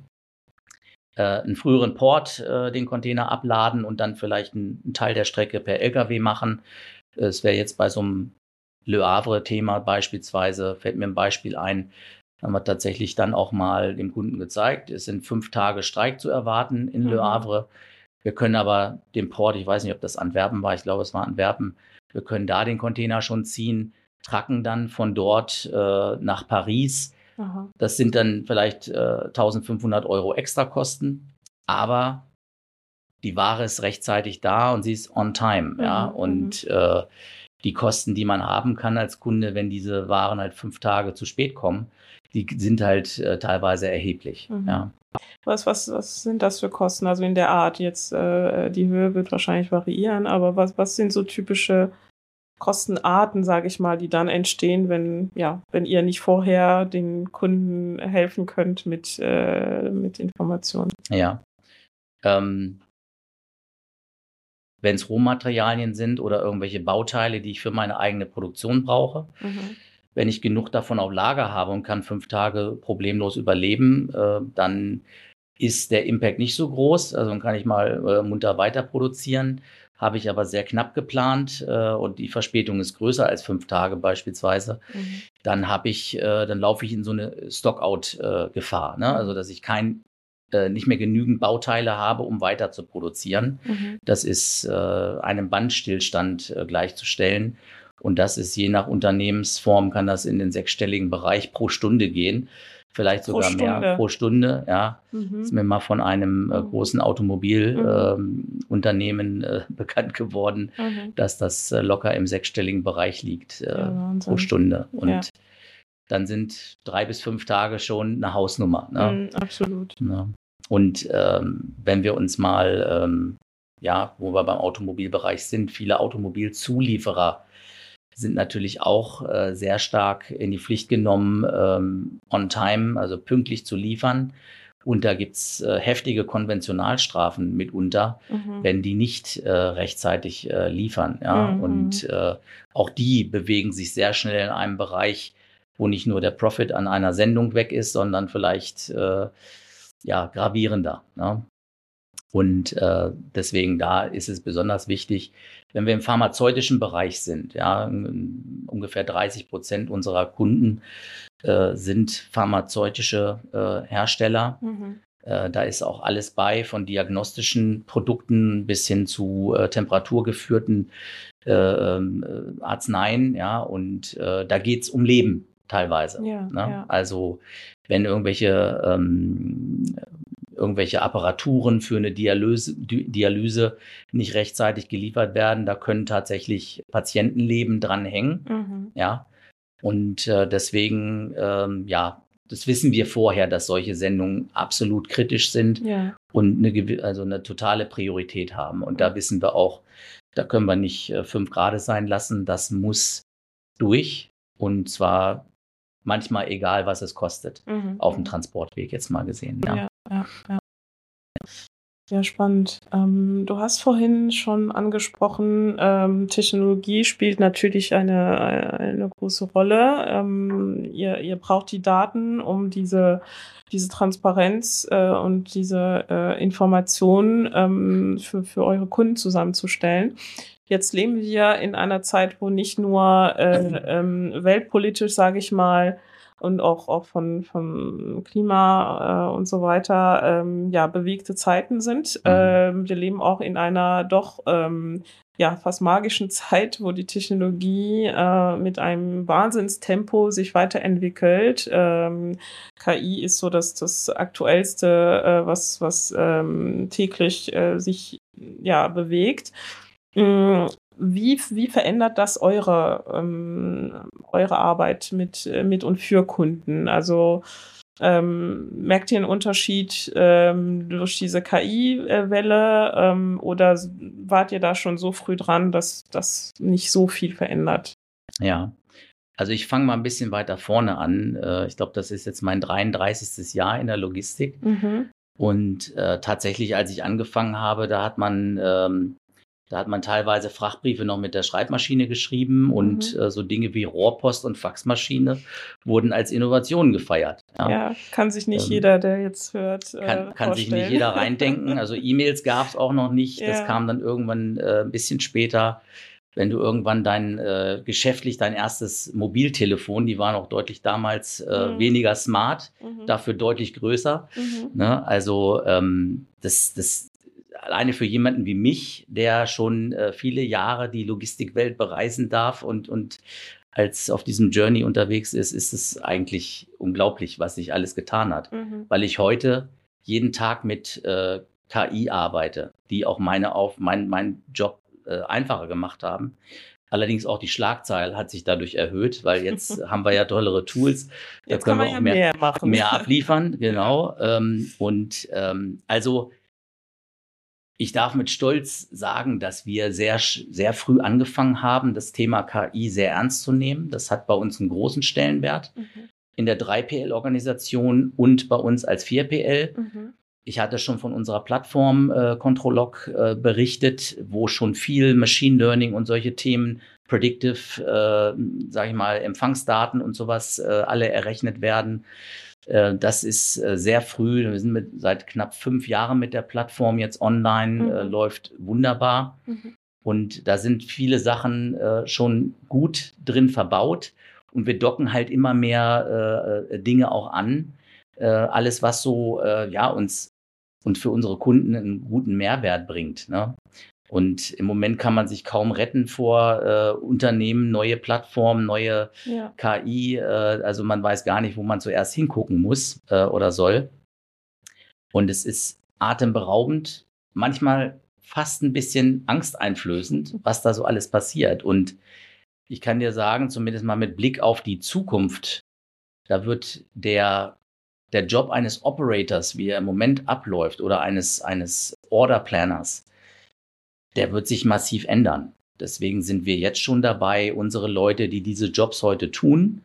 Äh, einen früheren Port, äh, den Container abladen und dann vielleicht einen, einen Teil der Strecke per L K W machen. Es wäre jetzt bei so einem Le Havre-Thema beispielsweise, fällt mir ein Beispiel ein, haben wir tatsächlich dann auch mal dem Kunden gezeigt, es sind fünf Tage Streik zu erwarten in Le Mhm. Havre. Wir können aber den Port, ich weiß nicht, ob das Antwerpen war, ich glaube, es war Antwerpen, wir können da den Container schon ziehen, tracken dann von dort äh, nach Paris. Aha. Das sind dann vielleicht äh, eintausendfünfhundert Euro Extrakosten, aber die Ware ist rechtzeitig da und sie ist on time. Ja? Mhm. Und äh, die Kosten, die man haben kann als Kunde, wenn diese Waren halt fünf Tage zu spät kommen, die sind halt äh, teilweise erheblich. Mhm. Ja. Was, was, was sind das für Kosten? Also in der Art jetzt, äh, die Höhe wird wahrscheinlich variieren, aber was, was sind so typische Kostenarten, sage ich mal, die dann entstehen, wenn, ja, wenn ihr nicht vorher den Kunden helfen könnt mit, äh, mit Informationen? Ja. Ähm, wenn es Rohmaterialien sind oder irgendwelche Bauteile, die ich für meine eigene Produktion brauche. Mhm. Wenn ich genug davon auf Lager habe und kann fünf Tage problemlos überleben, äh, dann ist der Impact nicht so groß. Also dann kann ich mal äh, munter weiter produzieren. Habe ich aber sehr knapp geplant äh, und die Verspätung ist größer als fünf Tage beispielsweise, Mhm. dann habe ich, äh, dann laufe ich in so eine Stockout-Gefahr, ne? Also dass ich kein, äh, nicht mehr genügend Bauteile habe, um weiter zu produzieren. Mhm. Das ist äh, einem Bandstillstand äh, gleichzustellen. Und das ist je nach Unternehmensform, kann das in den sechsstelligen Bereich pro Stunde gehen. Vielleicht Pro sogar mehr Stunde. pro Stunde, ja. Mhm. Ist mir mal von einem äh, Mhm. großen Automobilunternehmen äh, äh, bekannt geworden, Mhm. dass das äh, locker im sechsstelligen Bereich liegt äh, Ja, Wahnsinn. pro Stunde. Und Ja. dann sind drei bis fünf Tage schon eine Hausnummer. Ne? Mhm, absolut. Ne? Und ähm, wenn wir uns mal, ähm, ja, wo wir beim Automobilbereich sind, viele Automobilzulieferer sind natürlich auch äh, sehr stark in die Pflicht genommen, ähm, on time, also pünktlich zu liefern. Und da gibt's äh, heftige Konventionalstrafen mitunter, Mhm. wenn die nicht äh, rechtzeitig äh, liefern. Ja? Mhm. Und äh, auch die bewegen sich sehr schnell in einem Bereich, wo nicht nur der Profit an einer Sendung weg ist, sondern vielleicht äh, ja, gravierender. Ne? Und äh, deswegen da ist es besonders wichtig, wenn wir im pharmazeutischen Bereich sind, ja, ungefähr dreißig Prozent unserer Kunden äh, sind pharmazeutische äh, Hersteller. Mhm. Äh, da ist auch alles bei, von diagnostischen Produkten bis hin zu äh, temperaturgeführten äh, äh, Arzneien, ja, und äh, da geht's um Leben teilweise. Ja, Ne? ja. Also wenn irgendwelche ähm, irgendwelche Apparaturen für eine Dialyse, Di- Dialyse nicht rechtzeitig geliefert werden, da können tatsächlich Patientenleben dran hängen. Mhm. Ja, und äh, deswegen, ähm, ja, das wissen wir vorher, dass solche Sendungen absolut kritisch sind Ja. und eine, gewi- also eine totale Priorität haben. Und da wissen wir auch, da können wir nicht äh, fünf Grad sein lassen. Das muss durch. Und zwar manchmal egal, was es kostet. Mhm. Auf dem Transportweg jetzt mal gesehen. Ja. Ja, ja, ja. Ja, spannend. Ähm, du hast vorhin schon angesprochen, ähm, Technologie spielt natürlich eine, eine große Rolle. Ähm, ihr, ihr braucht die Daten, um diese, diese Transparenz äh, und diese äh, Informationen ähm, für, für eure Kunden zusammenzustellen. Jetzt leben wir in einer Zeit, wo nicht nur äh, ähm, weltpolitisch, sage ich mal, und auch, auch von, vom Klima äh, und so weiter, ähm, ja, bewegte Zeiten sind. Mhm. Ähm, wir leben auch in einer doch ähm, ja, fast magischen Zeit, wo die Technologie äh, mit einem Wahnsinnstempo sich weiterentwickelt. Ähm, K I ist so das, das Aktuellste, äh, was, was ähm, täglich äh, sich ja, bewegt. Mm, Wie, wie verändert das eure, ähm, eure Arbeit mit, mit und für Kunden? Also ähm, merkt ihr einen Unterschied ähm, durch diese K I-Welle ähm, oder wart ihr da schon so früh dran, dass das nicht so viel verändert? Ja, also ich fange mal ein bisschen weiter vorne an. Äh, Ich glaube, das ist jetzt mein dreiunddreißigstes Jahr in der Logistik. Mhm. Und äh, tatsächlich, als ich angefangen habe, da hat man, ähm, da hat man teilweise Frachtbriefe noch mit der Schreibmaschine geschrieben und Mhm. äh, so Dinge wie Rohrpost und Faxmaschine wurden als Innovationen gefeiert. Ja. Ja, kann sich nicht Ähm, jeder, der jetzt hört, äh, Kann, kann sich nicht vorstellen. jeder reindenken. Also E-Mails gab es auch noch nicht. Das Ja. kam dann irgendwann äh, ein bisschen später, wenn du irgendwann dein äh, geschäftlich dein erstes Mobiltelefon, die waren auch deutlich damals äh, Mhm. weniger smart, Mhm. dafür deutlich größer. Mhm. Ne? Also ähm, das, das alleine für jemanden wie mich, der schon äh, viele Jahre die Logistikwelt bereisen darf und, und als auf diesem Journey unterwegs ist, ist es eigentlich unglaublich, was sich alles getan hat. Mhm. Weil ich heute jeden Tag mit äh, K I arbeite, die auch meine auf mein, meinen Job äh, einfacher gemacht haben. Allerdings auch die Schlagzahl hat sich dadurch erhöht, weil jetzt haben wir ja tollere Tools. Da Jetzt können kann wir man auch ja mehr, mehr machen. mehr abliefern, genau. Ähm, und ähm, also ich darf mit Stolz sagen, dass wir sehr, sch- sehr früh angefangen haben, das Thema K I sehr ernst zu nehmen. Das hat bei uns einen großen Stellenwert Mhm. in der drei P L-Organisation und bei uns als vier P L. Mhm. Ich hatte schon von unserer Plattform äh, Controlog äh, berichtet, wo schon viel Machine Learning und solche Themen, Predictive, äh, sage ich mal, Empfangsdaten und sowas, äh, alle errechnet werden. Äh, das ist äh, sehr früh. Wir sind mit, seit knapp fünf Jahren mit der Plattform jetzt online, mhm. äh, läuft wunderbar. Mhm. Und da sind viele Sachen äh, schon gut drin verbaut. Und wir docken halt immer mehr äh, Dinge auch an. Äh, alles, was so äh, ja, uns und für unsere Kunden einen guten Mehrwert bringt. Ne? Und im Moment kann man sich kaum retten vor äh, Unternehmen, neue Plattformen, neue ja. K I. Äh, also man weiß gar nicht, wo man zuerst hingucken muss äh, oder soll. Und es ist atemberaubend, manchmal fast ein bisschen angsteinflößend, was da so alles passiert. Und ich kann dir sagen, zumindest mal mit Blick auf die Zukunft, da wird der Der Job eines Operators, wie er im Moment abläuft, oder eines, eines Order Planners, der wird sich massiv ändern. Deswegen sind wir jetzt schon dabei, unsere Leute, die diese Jobs heute tun,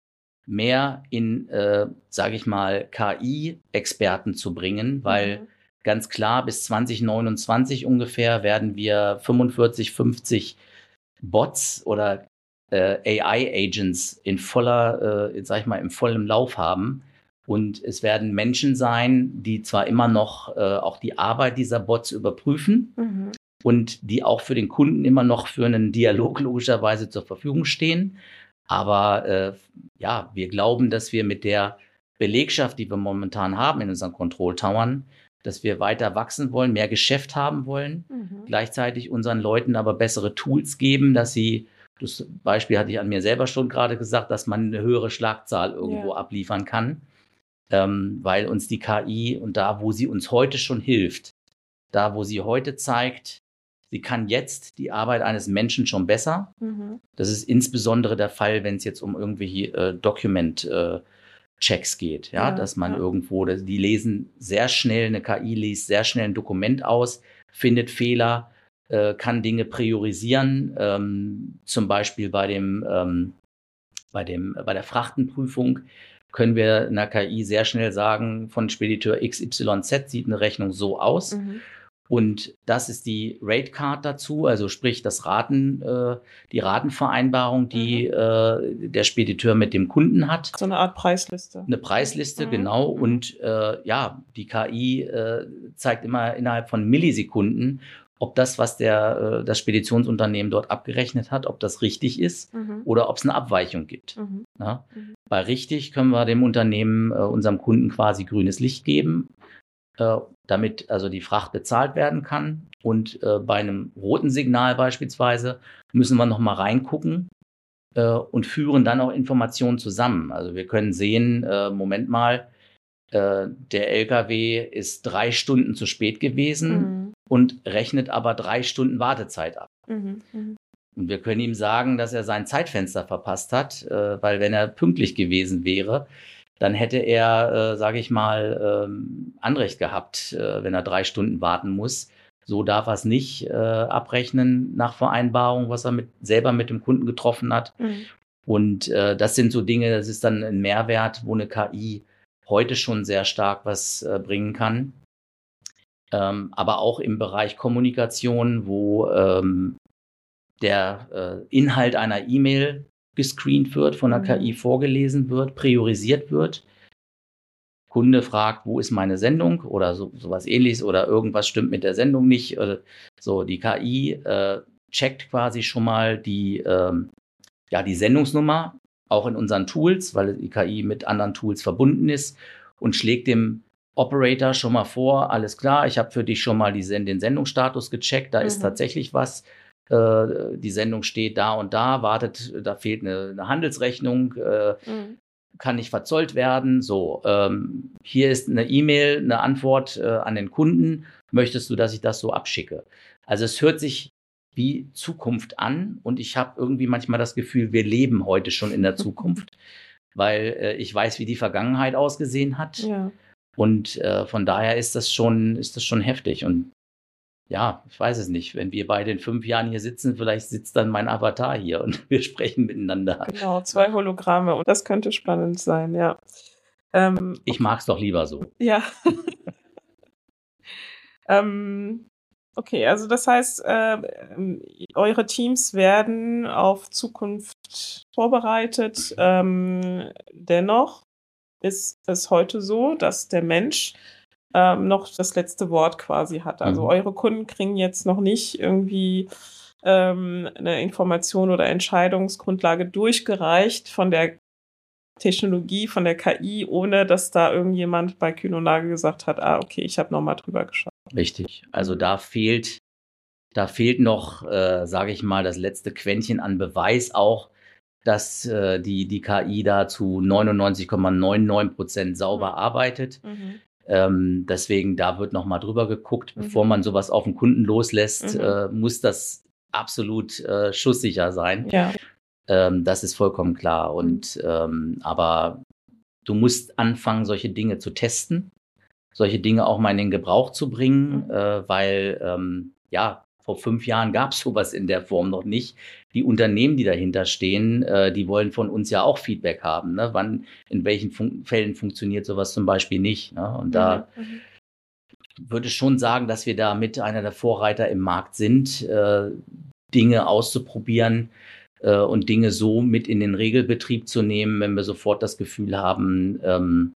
mehr in, äh, sage ich mal, K I-Experten zu bringen, weil mhm. ganz klar, bis zwanzig neunundzwanzig ungefähr werden wir fünfundvierzig, fünfzig Bots oder äh, A I-Agents in voller, äh, sag ich mal, im vollen Lauf haben. Und es werden Menschen sein, die zwar immer noch äh, auch die Arbeit dieser Bots überprüfen mhm. und die auch für den Kunden immer noch für einen Dialog logischerweise zur Verfügung stehen. Aber äh, ja, wir glauben, dass wir mit der Belegschaft, die wir momentan haben in unseren Control Towern, dass wir weiter wachsen wollen, mehr Geschäft haben wollen, mhm. gleichzeitig unseren Leuten aber bessere Tools geben, dass sie, das Beispiel hatte ich an mir selber schon gerade gesagt, dass man eine höhere Schlagzahl irgendwo ja. abliefern kann. Ähm, weil uns die K I und da, wo sie uns heute schon hilft, da, wo sie heute zeigt, sie kann jetzt die Arbeit eines Menschen schon besser. Mhm. Das ist insbesondere der Fall, wenn es jetzt um irgendwelche äh, Document-Checks äh, geht, ja, ja dass man ja. irgendwo, die lesen sehr schnell, eine K I liest sehr schnell ein Dokument aus, findet Fehler, äh, kann Dinge priorisieren, ähm, zum Beispiel bei dem, ähm, bei dem, bei der Frachtenprüfung. Können wir in der K I sehr schnell sagen, von Spediteur X Y Z sieht eine Rechnung so aus. Mhm. Und das ist die Rate Card dazu, also sprich das Raten, äh, die Ratenvereinbarung, die mhm. äh, der Spediteur mit dem Kunden hat. So eine Art Preisliste. Eine Preisliste, mhm. genau. Und äh, ja, die K I äh, zeigt immer innerhalb von Millisekunden, ob das, was der, das Speditionsunternehmen dort abgerechnet hat, ob das richtig ist mhm. oder ob es eine Abweichung gibt. Mhm. Ja? Mhm. Bei richtig können wir dem Unternehmen, äh, unserem Kunden quasi grünes Licht geben, äh, damit also die Fracht bezahlt werden kann. Und äh, bei einem roten Signal beispielsweise müssen wir nochmal reingucken äh, und führen dann auch Informationen zusammen. Also wir können sehen, äh, Moment mal, äh, der L K W ist drei Stunden zu spät gewesen. Mhm. Und rechnet aber drei Stunden Wartezeit ab. Mhm, mh. Und wir können ihm sagen, dass er sein Zeitfenster verpasst hat, äh, weil wenn er pünktlich gewesen wäre, dann hätte er, äh, sage ich mal, ähm, Anrecht gehabt, äh, wenn er drei Stunden warten muss. So darf er es nicht äh, abrechnen nach Vereinbarung, was er mit, selber mit dem Kunden getroffen hat. Mhm. Und äh, das sind so Dinge, das ist dann ein Mehrwert, wo eine K I heute schon sehr stark was äh, bringen kann. Ähm, aber auch im Bereich Kommunikation, wo ähm, der äh, Inhalt einer E-Mail gescreent wird, von der mhm. K I vorgelesen wird, priorisiert wird. Kunde fragt, wo ist meine Sendung oder so, sowas ähnliches oder irgendwas stimmt mit der Sendung nicht. Oder so, die K I äh, checkt quasi schon mal die, ähm, ja, die Sendungsnummer, auch in unseren Tools, weil die K I mit anderen Tools verbunden ist und schlägt dem Operator schon mal vor, alles klar, ich habe für dich schon mal die, den Sendungsstatus gecheckt, da mhm. ist tatsächlich was, äh, die Sendung steht da und da, wartet, da fehlt eine, eine Handelsrechnung, äh, mhm. kann nicht verzollt werden, so, ähm, hier ist eine E-Mail, eine Antwort äh, an den Kunden, möchtest du, dass ich das so abschicke? Also es hört sich wie Zukunft an und ich habe irgendwie manchmal das Gefühl, wir leben heute schon in der Zukunft, weil äh, ich weiß, wie die Vergangenheit ausgesehen hat. Ja. Und äh, von daher ist das schon, ist das schon heftig. Und ja, ich weiß es nicht. Wenn wir beide in fünf Jahren hier sitzen, vielleicht sitzt dann mein Avatar hier und wir sprechen miteinander. Genau, zwei Hologramme. Und das könnte spannend sein, ja. Ähm, ich mag es doch lieber so. Ja. Ähm, okay, also das heißt, äh, ähm, eure Teams werden auf Zukunft vorbereitet. Ähm, dennoch ist es heute so, dass der Mensch ähm, noch das letzte Wort quasi hat. Also Mhm. eure Kunden kriegen jetzt noch nicht irgendwie ähm, eine Information oder Entscheidungsgrundlage durchgereicht von der Technologie, von der K I, ohne dass da irgendjemand bei Kühn und Nagel gesagt hat, ah, okay, ich habe nochmal drüber geschaut. Richtig. Also Mhm. da fehlt, da fehlt noch, äh, sage ich mal, das letzte Quäntchen an Beweis auch, dass äh, die, die K I da zu neunundneunzig Komma neunundneunzig Prozent sauber Mhm. arbeitet. Mhm. Ähm, deswegen, da wird nochmal drüber geguckt, Mhm. bevor man sowas auf den Kunden loslässt, Mhm. äh, muss das absolut äh, schusssicher sein. Ja. Ähm, das ist vollkommen klar. Mhm. Und ähm, aber du musst anfangen, solche Dinge zu testen, solche Dinge auch mal in den Gebrauch zu bringen, Mhm. äh, weil ähm, ja, vor fünf Jahren gab es sowas in der Form noch nicht. Die Unternehmen, die dahinter stehen, äh, die wollen von uns ja auch Feedback haben. Ne? Wann, in welchen Fun- Fällen funktioniert sowas zum Beispiel nicht? Ne? Und da Mhm. würde ich schon sagen, dass wir da mit einer der Vorreiter im Markt sind, äh, Dinge auszuprobieren äh, und Dinge so mit in den Regelbetrieb zu nehmen, wenn wir sofort das Gefühl haben, ähm,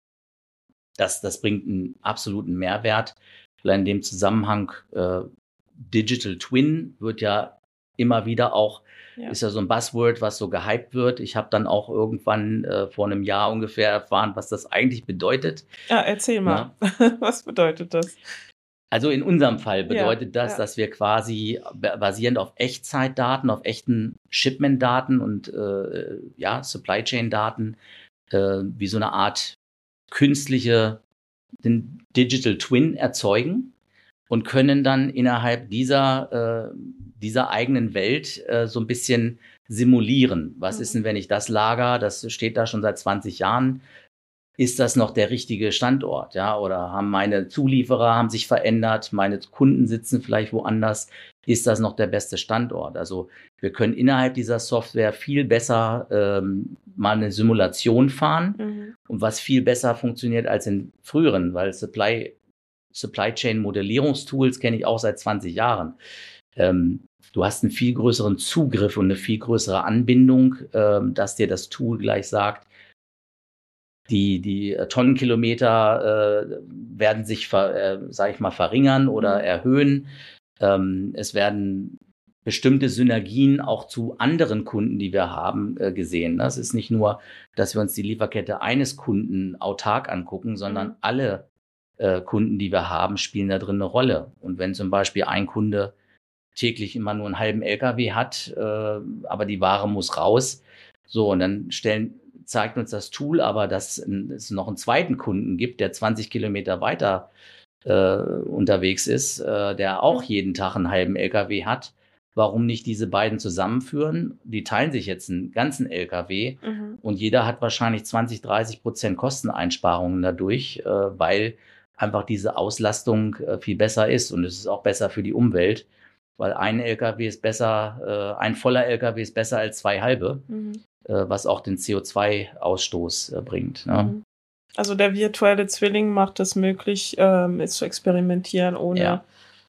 dass das bringt einen absoluten Mehrwert. Vielleicht in dem Zusammenhang äh, Digital Twin wird ja immer wieder auch, Ja. ist ja so ein Buzzword, was so gehypt wird. Ich habe dann auch irgendwann äh, vor einem Jahr ungefähr erfahren, was das eigentlich bedeutet. Ja, erzähl mal. Na? Was bedeutet das? Also in unserem Fall bedeutet Ja, das, ja. dass wir quasi basierend auf Echtzeitdaten, auf echten Shipment-Daten und äh, ja, Supply Chain-Daten äh, wie so eine Art künstliche den Digital Twin erzeugen und können dann innerhalb dieser, äh, dieser eigenen Welt äh, so ein bisschen simulieren. Was Mhm. ist denn, wenn ich das Lager, das steht da schon seit zwanzig Jahren, ist das noch der richtige Standort? Ja, oder haben meine Zulieferer haben sich verändert, meine Kunden sitzen vielleicht woanders? Ist das noch der beste Standort? Also wir können innerhalb dieser Software viel besser ähm, mal eine Simulation fahren Mhm. und was viel besser funktioniert als in früheren, weil Supply, Supply Chain Modellierungstools kenne ich auch seit zwanzig Jahren. Ähm, du hast einen viel größeren Zugriff und eine viel größere Anbindung, ähm, dass dir das Tool gleich sagt, die, die Tonnenkilometer äh, werden sich, ver, äh, sag ich mal, verringern oder Mhm. erhöhen. Ähm, es werden bestimmte Synergien auch zu anderen Kunden, die wir haben, äh, gesehen. Das ist nicht nur, dass wir uns die Lieferkette eines Kunden autark angucken, sondern Mhm. alle äh, Kunden, die wir haben, spielen da drin eine Rolle. Und wenn zum Beispiel ein Kunde täglich immer nur einen halben L K W hat, äh, aber die Ware muss raus, so, und dann stellen, zeigt uns das Tool aber, dass es noch einen zweiten Kunden gibt, der zwanzig Kilometer weiter äh, unterwegs ist, äh, der auch Mhm. jeden Tag einen halben L K W hat. Warum nicht diese beiden zusammenführen? Die teilen sich jetzt einen ganzen L K W Mhm. und jeder hat wahrscheinlich zwanzig, dreißig Prozent Kosteneinsparungen dadurch, äh, weil einfach diese Auslastung äh, viel besser ist und es ist auch besser für die Umwelt, weil ein L K W ist besser, äh, ein voller L K W ist besser als zwei halbe, Mhm. äh, was auch den C O zwei Ausstoß äh, bringt. Ne? Mhm. Also der virtuelle Zwilling macht es möglich, ähm, es zu experimentieren, ohne, Ja.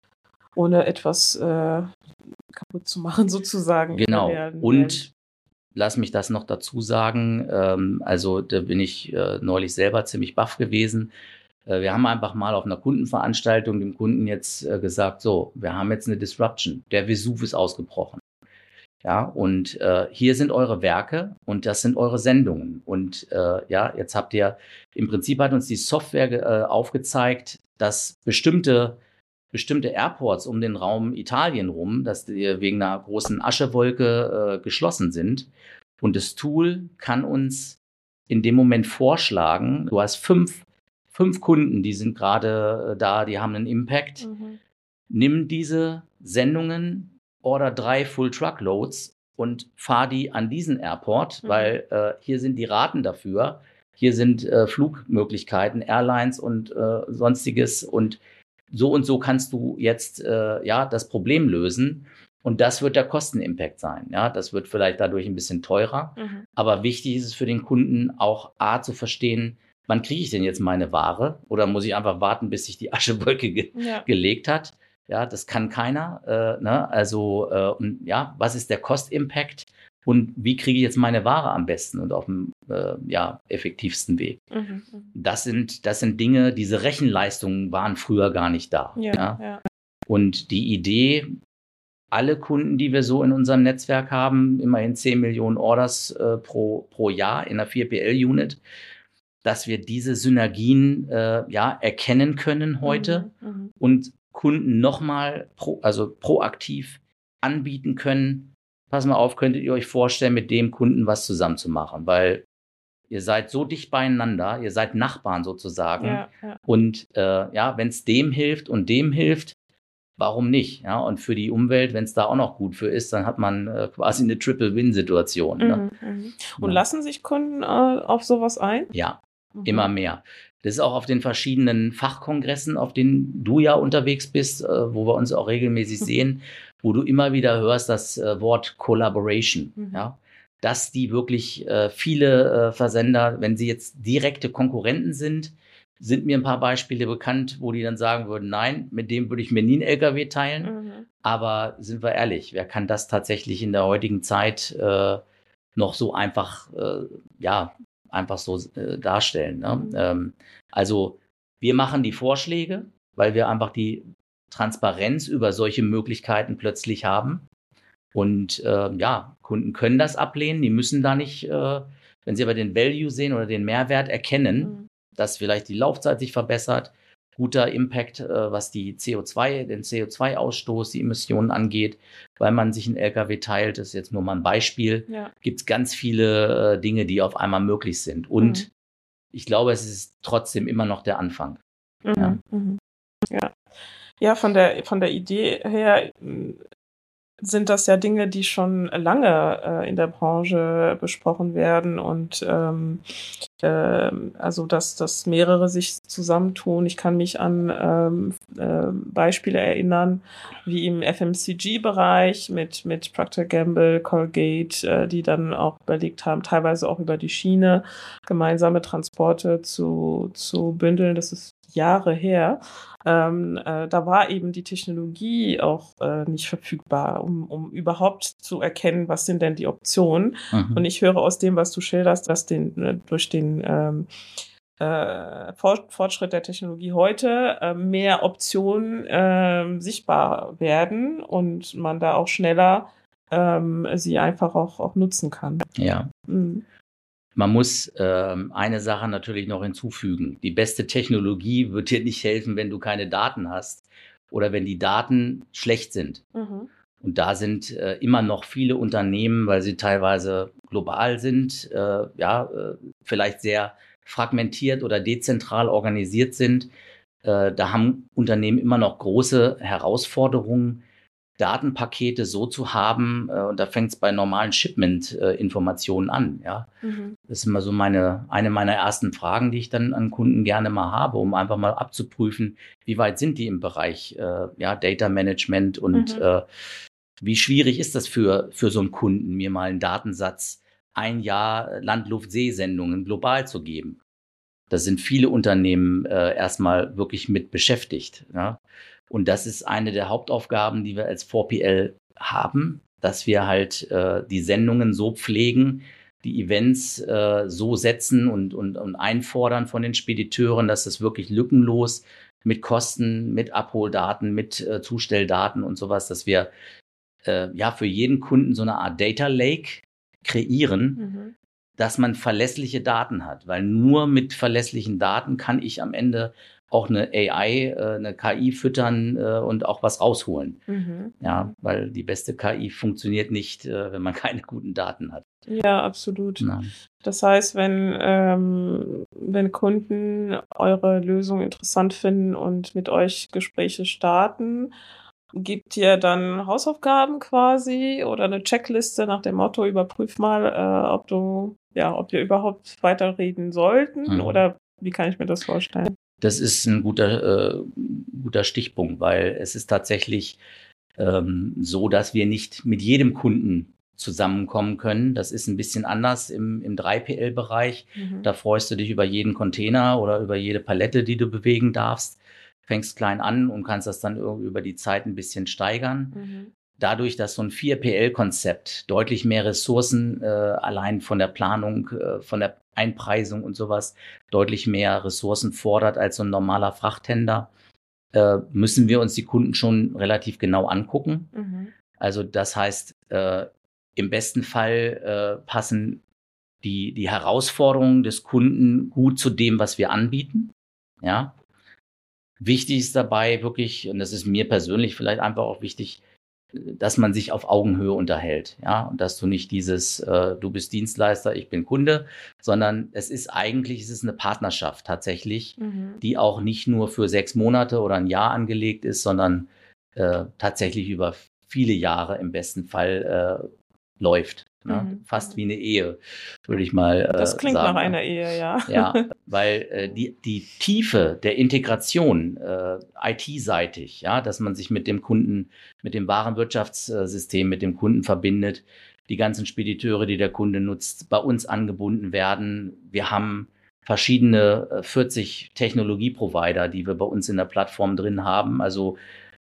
ohne etwas äh, kaputt zu machen, sozusagen. In der Genau. realen Welt. Und lass mich das noch dazu sagen, ähm, also da bin ich äh, neulich selber ziemlich baff gewesen. Äh, wir haben einfach mal auf einer Kundenveranstaltung dem Kunden jetzt äh, gesagt, so, wir haben jetzt eine Disruption, der Vesuv ist ausgebrochen. Ja, und äh, hier sind eure Werke und das sind eure Sendungen. Und äh, ja, jetzt habt ihr, im Prinzip hat uns die Software äh, aufgezeigt, dass bestimmte, bestimmte Airports um den Raum Italien rum, dass die wegen einer großen Aschewolke äh, geschlossen sind. Und das Tool kann uns in dem Moment vorschlagen, du hast fünf, fünf Kunden, die sind gerade äh, da, die haben einen Impact. Mhm. Nimm diese Sendungen, order drei Full Truckloads und fahr die an diesen Airport, Mhm. weil äh, hier sind die Raten dafür. Hier sind äh, Flugmöglichkeiten, Airlines und äh, sonstiges. Und so und so kannst du jetzt äh, ja das Problem lösen. Und das wird der Kostenimpact sein. Ja, das wird vielleicht dadurch ein bisschen teurer. Mhm. Aber wichtig ist es für den Kunden auch A zu verstehen, wann kriege ich denn jetzt meine Ware? Oder muss ich einfach warten, bis sich die Aschewolke ge Ja. gelegt hat? Ja, das kann keiner. Äh, ne? Also, äh, und ja, was ist der Cost-Impact? Und wie kriege ich jetzt meine Ware am besten und auf dem äh, ja, effektivsten Weg? Mhm. Das sind, das sind Dinge, diese Rechenleistungen waren früher gar nicht da. Ja, Ja? ja. Und die Idee, alle Kunden, die wir so in unserem Netzwerk haben, immerhin zehn Millionen Orders äh, pro, pro Jahr in einer vier P L-Unit, dass wir diese Synergien äh, ja, erkennen können heute Mhm. Mhm. und Kunden nochmal pro, also proaktiv anbieten können. Pass mal auf, könntet ihr euch vorstellen, mit dem Kunden was zusammen zu machen, weil ihr seid so dicht beieinander, ihr seid Nachbarn sozusagen. Ja, ja. Und äh, ja, wenn es dem hilft und dem hilft, warum nicht? Ja, und für die Umwelt, wenn es da auch noch gut für ist, dann hat man äh, quasi eine Triple-Win-Situation. Ne? Mhm. Mhm. Und Ja. lassen sich Kunden äh, auf sowas ein? Ja, Mhm. immer mehr. Das ist auch auf den verschiedenen Fachkongressen, auf denen du ja unterwegs bist, äh, wo wir uns auch regelmäßig sehen, wo du immer wieder hörst das äh, Wort Collaboration. Mhm. Ja? Dass die wirklich äh, viele äh, Versender, wenn sie jetzt direkte Konkurrenten sind, sind mir ein paar Beispiele bekannt, wo die dann sagen würden, nein, mit dem würde ich mir nie einen L K W teilen. Mhm. Aber sind wir ehrlich, wer kann das tatsächlich in der heutigen Zeit äh, noch so einfach, äh, ja, einfach so äh, darstellen. Ne? Mhm. Ähm, also wir machen die Vorschläge, weil wir einfach die Transparenz über solche Möglichkeiten plötzlich haben. Und äh, ja, Kunden können das ablehnen. Die müssen da nicht, äh, wenn sie aber den Value sehen oder den Mehrwert erkennen, Mhm. dass vielleicht die Laufzeit sich verbessert, guter Impact, äh, was die C O zwei, den C O zwei Ausstoß, die Emissionen angeht, weil man sich einen L K W teilt. Das ist jetzt nur mal ein Beispiel. Ja. Gibt es ganz viele äh, Dinge, die auf einmal möglich sind. Und Mhm. ich glaube, es ist trotzdem immer noch der Anfang. Mhm. Ja. Mhm. Ja. Ja, von der, von der Idee her mh, sind das ja Dinge, die schon lange äh, in der Branche besprochen werden und ähm, ähm, also dass, dass mehrere sich zusammentun. Ich kann mich an ähm, äh, Beispiele erinnern, wie im F M C G-Bereich mit, mit Procter Gamble, Colgate, äh, die dann auch überlegt haben, teilweise auch über die Schiene gemeinsame Transporte zu, zu bündeln. Das ist Jahre her. Ähm, äh, da war eben die Technologie auch äh, nicht verfügbar, um, um überhaupt zu erkennen, was sind denn die Optionen. Mhm. Und ich höre aus dem, was du schilderst, dass den, äh, durch den ähm, äh, Fortschritt der Technologie heute äh, mehr Optionen äh, sichtbar werden und man da auch schneller ähm, sie einfach auch, auch nutzen kann. Ja. Mhm. Man muss ähm, eine Sache natürlich noch hinzufügen. Die beste Technologie wird dir nicht helfen, wenn du keine Daten hast oder wenn die Daten schlecht sind. Mhm. Und da sind äh, immer noch viele Unternehmen, weil sie teilweise global sind, äh, ja, äh, vielleicht sehr fragmentiert oder dezentral organisiert sind. Äh, da haben Unternehmen immer noch große Herausforderungen, Datenpakete so zu haben, äh, und da fängt es bei normalen Shipment-Informationen an. Ja, Mhm. das ist immer so meine eine meiner ersten Fragen, die ich dann an Kunden gerne mal habe, um einfach mal abzuprüfen, wie weit sind die im Bereich äh, ja, Data Management und Mhm. äh, wie schwierig ist das für für so einen Kunden, mir mal einen Datensatz ein Jahr Land-Luft-See-Sendungen global zu geben. Da sind viele Unternehmen äh, erstmal wirklich mit beschäftigt. Ja? Und das ist eine der Hauptaufgaben, die wir als vier P L haben, dass wir halt äh, die Sendungen so pflegen, die Events äh, so setzen und, und, und einfordern von den Spediteuren, dass es wirklich lückenlos mit Kosten, mit Abholdaten, mit äh, Zustelldaten und sowas, dass wir äh, ja für jeden Kunden so eine Art Data Lake kreieren, Mhm. dass man verlässliche Daten hat, weil nur mit verlässlichen Daten kann ich am Ende auch eine A I, äh, eine K I füttern äh, und auch was rausholen. Mhm. Ja, weil die beste K I funktioniert nicht, äh, wenn man keine guten Daten hat. Ja, absolut. Ja. Das heißt, wenn, ähm, wenn Kunden eure Lösung interessant finden und mit euch Gespräche starten, gebt ihr dann Hausaufgaben quasi oder eine Checkliste nach dem Motto, überprüf mal, äh, ob du, ja, ob wir überhaupt weiterreden sollten Mhm. oder wie kann ich mir das vorstellen? Das ist ein guter, äh, guter Stichpunkt, weil es ist tatsächlich ähm, so, dass wir nicht mit jedem Kunden zusammenkommen können. Das ist ein bisschen anders im, im drei P L-Bereich. Mhm. Da freust du dich über jeden Container oder über jede Palette, die du bewegen darfst. Fängst klein an und kannst das dann irgendwie über die Zeit ein bisschen steigern. Mhm. Dadurch, dass so ein vier P L-Konzept deutlich mehr Ressourcen äh, allein von der Planung, äh, von der Einpreisung und sowas deutlich mehr Ressourcen fordert als so ein normaler Frachthändler, äh, müssen wir uns die Kunden schon relativ genau angucken. Mhm. Also das heißt, äh, im besten Fall äh, passen die, die Herausforderungen des Kunden gut zu dem, was wir anbieten. Ja. Wichtig ist dabei wirklich, und das ist mir persönlich vielleicht einfach auch wichtig, dass man sich auf Augenhöhe unterhält, ja, und dass du nicht dieses, äh, du bist Dienstleister, ich bin Kunde, sondern es ist eigentlich, es ist eine Partnerschaft tatsächlich, Mhm. die auch nicht nur für sechs Monate oder ein Jahr angelegt ist, sondern äh, tatsächlich über viele Jahre im besten Fall äh, läuft. Ne? Mhm. Fast wie eine Ehe, würde ich mal äh, Das klingt sagen. nach einer Ehe, ja. Ja, weil äh, die, die Tiefe der Integration äh, I T-seitig, ja, dass man sich mit dem Kunden, mit dem Warenwirtschaftssystem, mit dem Kunden verbindet, die ganzen Spediteure, die der Kunde nutzt, bei uns angebunden werden. Wir haben verschiedene äh, vierzig Technologie-Provider, die wir bei uns in der Plattform drin haben, also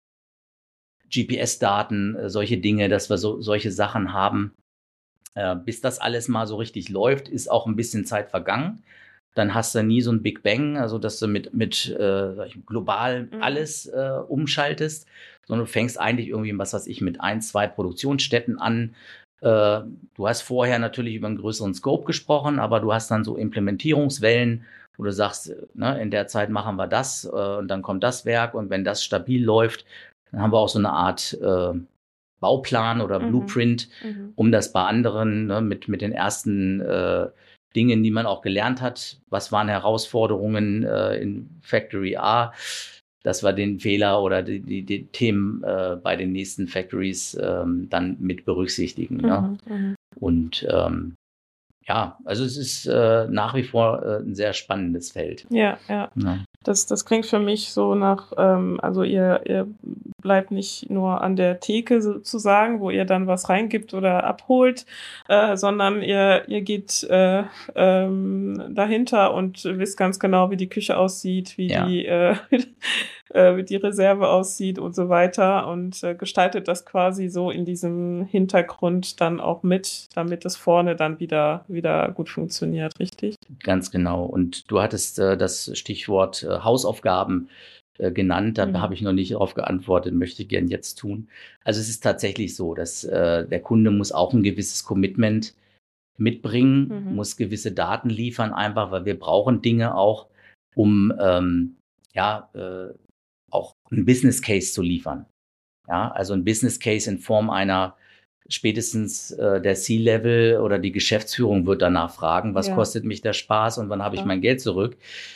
G P S-Daten, äh, solche Dinge, dass wir so, solche Sachen haben. Äh, bis das alles mal so richtig läuft, ist auch ein bisschen Zeit vergangen. Dann hast du nie so ein Big Bang, also dass du mit, mit äh, sag ich, global Mhm. alles äh, umschaltest, sondern du fängst eigentlich irgendwie, was weiß ich, mit ein, zwei Produktionsstätten an. Äh, du hast vorher natürlich über einen größeren Scope gesprochen, aber du hast dann so Implementierungswellen, wo du sagst, ne, in der Zeit machen wir das äh, und dann kommt das Werk und wenn das stabil läuft, dann haben wir auch so eine Art äh, Bauplan oder Mhm. Blueprint, Mhm. um das bei anderen ne, mit, mit den ersten äh, Dingen, die man auch gelernt hat. Was waren Herausforderungen äh, in Factory A, dass wir den Fehler oder die, die, die Themen äh, bei den nächsten Factories ähm, dann mit berücksichtigen. Mhm. Ne? Mhm. Und ähm, ja, also es ist äh, nach wie vor äh, ein sehr spannendes Feld. Ja, ja. Ja. Das, das klingt für mich so nach, ähm, also ihr, ihr bleibt nicht nur an der Theke sozusagen, wo ihr dann was reingibt oder abholt, äh, sondern ihr, ihr geht äh, ähm, dahinter und wisst ganz genau, wie die Küche aussieht, wie Ja. die äh, äh, wie die Reserve aussieht und so weiter und äh, gestaltet das quasi so in diesem Hintergrund dann auch mit, damit es vorne dann wieder, wieder gut funktioniert, richtig? Ganz genau. Und du hattest äh, das Stichwort äh, Hausaufgaben äh, genannt. Da Mhm. habe ich noch nicht darauf geantwortet, möchte ich gern jetzt tun. Also es ist tatsächlich so, dass äh, der Kunde muss auch ein gewisses Commitment mitbringen, Mhm. muss gewisse Daten liefern, einfach, weil wir brauchen Dinge auch, um ähm, ja äh, auch ein Business Case zu liefern. Ja, also ein Business Case in Form einer spätestens äh, der C-Level oder die Geschäftsführung wird danach fragen, was Ja. kostet mich der Spaß und wann habe ich Ja. mein Geld zurück.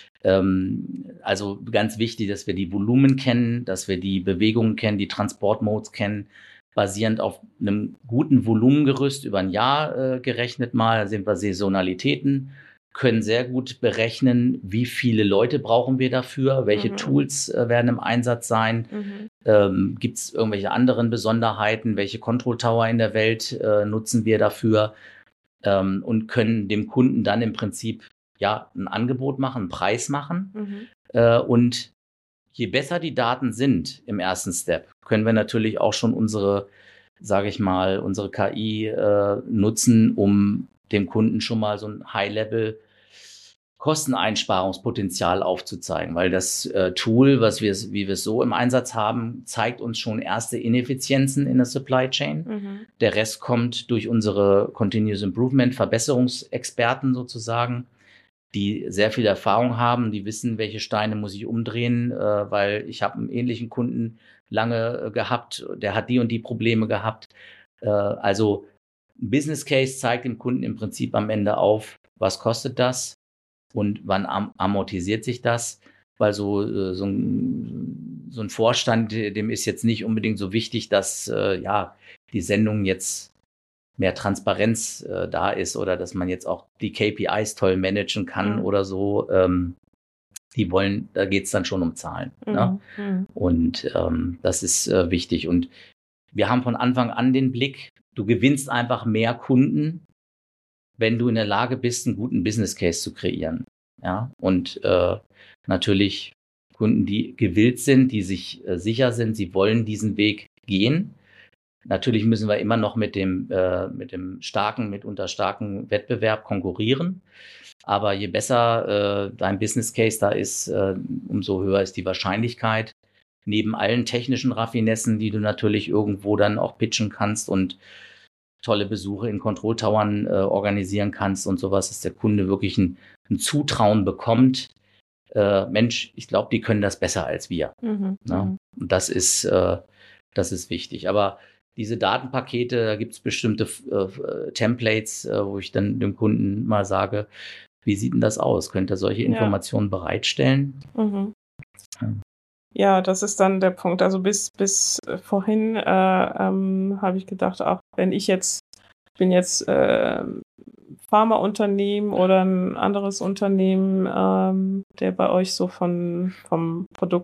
Ähm, also ganz wichtig, dass wir die Volumen kennen, dass wir die Bewegungen kennen, die Transportmodes kennen, basierend auf einem guten Volumengerüst über ein Jahr äh, gerechnet mal, da sind wir Saisonalitäten, können sehr gut berechnen, wie viele Leute brauchen wir dafür, welche Mhm. Tools äh, werden im Einsatz sein. Mhm. Ähm, gibt es irgendwelche anderen Besonderheiten? Welche Control Tower in der Welt äh, nutzen wir dafür? Ähm, und können dem Kunden dann im Prinzip ja ein Angebot machen, einen Preis machen. Mhm. Äh, und je besser die Daten sind im ersten Step, können wir natürlich auch schon unsere, sage ich mal, unsere K I äh, nutzen, um dem Kunden schon mal so ein High-Level Kosteneinsparungspotenzial aufzuzeigen, weil das äh, Tool, was wir, wie wir es so im Einsatz haben, zeigt uns schon erste Ineffizienzen in der Supply Chain. Mhm. Der Rest kommt durch unsere Continuous Improvement Verbesserungsexperten sozusagen, die sehr viel Erfahrung haben, die wissen, welche Steine muss ich umdrehen, äh, weil ich habe einen ähnlichen Kunden lange äh, gehabt, der hat die und die Probleme gehabt. Äh, also ein Business Case zeigt dem Kunden im Prinzip am Ende auf, was kostet das und wann am amortisiert sich das, weil so, äh, so, ein, so ein Vorstand, dem ist jetzt nicht unbedingt so wichtig, dass äh, ja die Sendung jetzt mehr Transparenz äh, da ist oder dass man jetzt auch die K P Is toll managen kann Mhm. oder so. Ähm, die wollen, da geht es dann schon um Zahlen. Mhm. Ne? Mhm. Und ähm, das ist äh, wichtig. Und wir haben von Anfang an den Blick, du gewinnst einfach mehr Kunden, wenn du in der Lage bist, einen guten Business Case zu kreieren. Ja, und äh, natürlich Kunden, die gewillt sind, die sich äh, sicher sind, sie wollen diesen Weg gehen. Natürlich müssen wir immer noch mit dem, äh, mit dem starken, mitunter starken Wettbewerb konkurrieren. Aber je besser äh, dein Business Case da ist, äh, umso höher ist die Wahrscheinlichkeit, neben allen technischen Raffinessen, die du natürlich irgendwo dann auch pitchen kannst und tolle Besuche in Control Towern äh, organisieren kannst und sowas, dass der Kunde wirklich ein, ein Zutrauen bekommt. Äh, Mensch, ich glaube, die können das besser als wir. Mhm. Ne? Und das ist, äh, das ist wichtig. Aber diese Datenpakete, da gibt es bestimmte äh, Templates, äh, wo ich dann dem Kunden mal sage, wie sieht denn das aus? Könnt ihr solche Informationen ja. bereitstellen? Mhm. Ja. Ja, das ist dann der Punkt. Also bis bis vorhin äh, ähm, habe ich gedacht, auch wenn ich jetzt, ich bin jetzt äh, Pharmaunternehmen oder ein anderes Unternehmen, ähm, der bei euch so von vom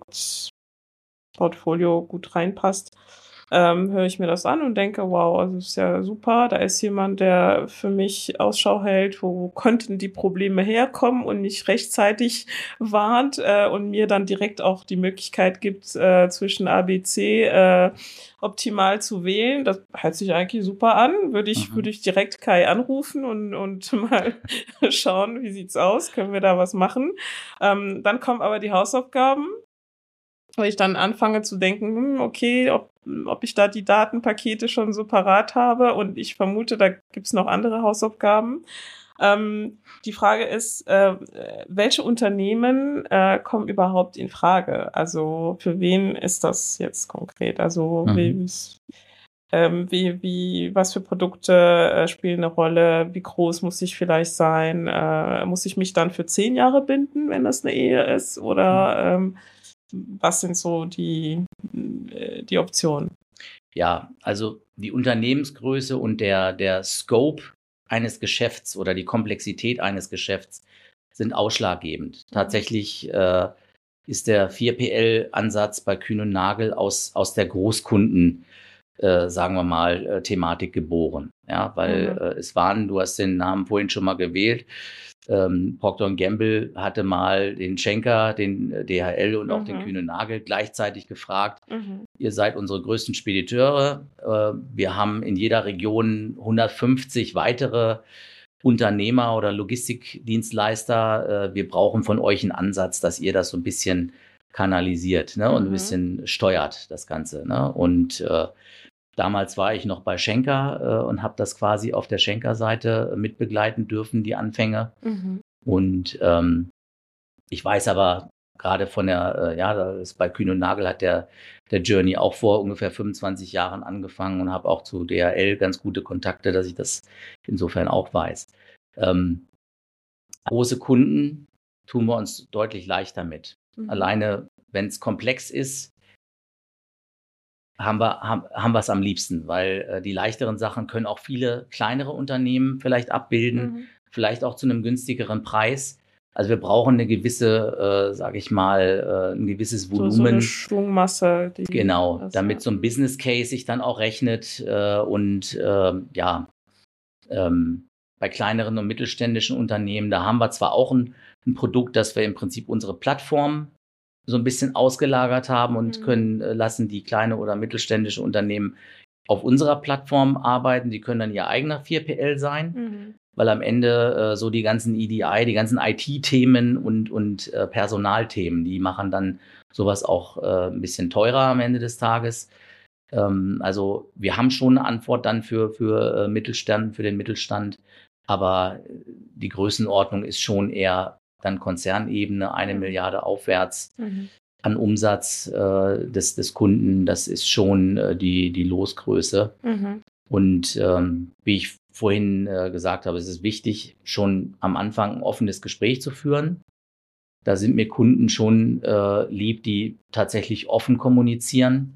Produktportfolio gut reinpasst, ähm, höre ich mir das an und denke, wow, also ist ja super, da ist jemand, der für mich Ausschau hält, wo könnten die Probleme herkommen und mich rechtzeitig warnt äh, und mir dann direkt auch die Möglichkeit gibt, äh, zwischen A, B, C äh, optimal zu wählen. Das hört sich eigentlich super an. Würde ich, mhm. würde ich direkt Kai anrufen und, und mal schauen, wie sieht's aus? Können wir da was machen? Ähm, dann kommen aber die Hausaufgaben, weil ich dann anfange zu denken, hm, okay, ob, ob ich da die Datenpakete schon so parat habe, und ich vermute, da gibt's noch andere Hausaufgaben. Ähm, die Frage ist, äh, welche Unternehmen äh, kommen überhaupt in Frage? Also für wen ist das jetzt konkret? Also mhm. wie, ähm, wie, wie, was für Produkte äh, spielen eine Rolle? Wie groß muss ich vielleicht sein? Äh, muss ich mich dann für zehn Jahre binden, wenn das eine Ehe ist? Oder ähm, was sind so die, die Optionen? Ja, also die Unternehmensgröße und der, der Scope eines Geschäfts oder die Komplexität eines Geschäfts sind ausschlaggebend. Mhm. Tatsächlich äh, ist der vier P L-Ansatz bei Kühn und Nagel aus, aus der Großkunden, äh, sagen wir mal, äh, Thematik geboren. Ja, weil mhm. äh, es waren, du hast den Namen vorhin schon mal gewählt, Ähm, Procter und Gamble hatte mal den Schenker, den D H L und auch mhm. den Kühn und Nagel gleichzeitig gefragt, mhm. ihr seid unsere größten Spediteure, äh, wir haben in jeder Region hundertfünfzig weitere Unternehmer oder Logistikdienstleister, äh, wir brauchen von euch einen Ansatz, dass ihr das so ein bisschen kanalisiert, ne, mhm. und ein bisschen steuert, das Ganze. Ne? Und äh, damals war ich noch bei Schenker äh, und habe das quasi auf der Schenker-Seite mitbegleiten dürfen, die Anfänge. Mhm. Und ähm, ich weiß aber gerade von der, äh, ja, das ist bei Kühn und Nagel hat der, der Journey auch vor ungefähr fünfundzwanzig Jahren angefangen und habe auch zu D H L ganz gute Kontakte, dass ich das insofern auch weiß. Ähm, große Kunden tun wir uns deutlich leichter mit. Mhm. Alleine, wenn es komplex ist, haben wir haben, haben wir es am liebsten, weil äh, die leichteren Sachen können auch viele kleinere Unternehmen vielleicht abbilden, mhm. vielleicht auch zu einem günstigeren Preis. Also wir brauchen eine gewisse, äh, sage ich mal, äh, ein gewisses Volumen. So, so eine Schwungmasse. Die genau, damit so ein Business Case sich dann auch rechnet äh, und äh, ja, ähm, bei kleineren und mittelständischen Unternehmen, da haben wir zwar auch ein, ein Produkt, dass wir im Prinzip unsere Plattform so ein bisschen ausgelagert haben und mhm. können äh, lassen die kleine oder mittelständische Unternehmen auf unserer Plattform arbeiten. Die können dann ihr eigener vier P L sein, mhm. weil am Ende äh, so die ganzen E D I, die ganzen I T-Themen und, und äh, Personalthemen, die machen dann sowas auch äh, ein bisschen teurer am Ende des Tages. Ähm, also wir haben schon eine Antwort dann für, für äh, Mittelstand, für den Mittelstand, aber die Größenordnung ist schon eher dann Konzernebene, eine mhm. Milliarde aufwärts mhm. an Umsatz äh, des, des Kunden. Das ist schon äh, die, die Losgröße. Mhm. Und ähm, wie ich vorhin äh, gesagt habe, es ist wichtig, schon am Anfang ein offenes Gespräch zu führen. Da sind mir Kunden schon äh, lieb, die tatsächlich offen kommunizieren.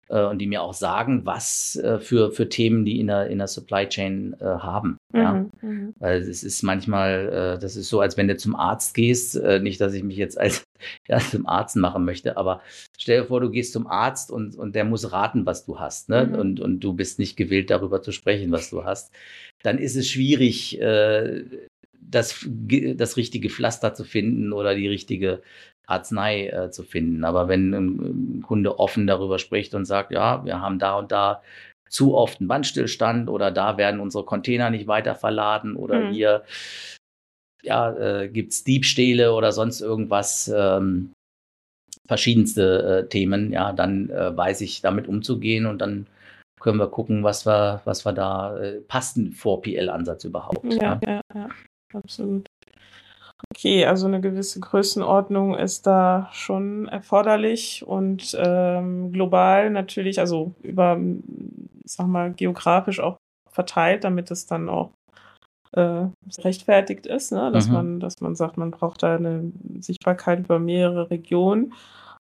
äh, und die mir auch sagen, was äh, für, für Themen die in der, in der Supply Chain äh, haben. Mhm, ja? Mhm. Weil es ist manchmal, äh, das ist so, als wenn du zum Arzt gehst, äh, nicht, dass ich mich jetzt als ja, zum Arzt machen möchte, aber stell dir vor, du gehst zum Arzt und, und der muss raten, was du hast, ne? Mhm. Und, und du bist nicht gewillt, darüber zu sprechen, was du hast. Dann ist es schwierig, äh, das, das richtige Pflaster zu finden oder die richtige Arznei äh, zu finden. Aber wenn ein, ein Kunde offen darüber spricht und sagt, ja, wir haben da und da zu oft einen Bandstillstand oder da werden unsere Container nicht weiter verladen oder mhm. hier ja, äh, gibt es Diebstähle oder sonst irgendwas, ähm, verschiedenste äh, Themen, ja, dann äh, weiß ich, damit umzugehen und dann können wir gucken, was wir, was wir da äh, passen vor P L-Ansatz überhaupt. Ja, ja, ja, ja, absolut. Okay, also eine gewisse Größenordnung ist da schon erforderlich und ähm, global natürlich, also über, ich sag mal, geografisch auch verteilt, damit es dann auch äh, rechtfertigt ist, ne? Dass mhm. man, dass man sagt, man braucht da eine Sichtbarkeit über mehrere Regionen.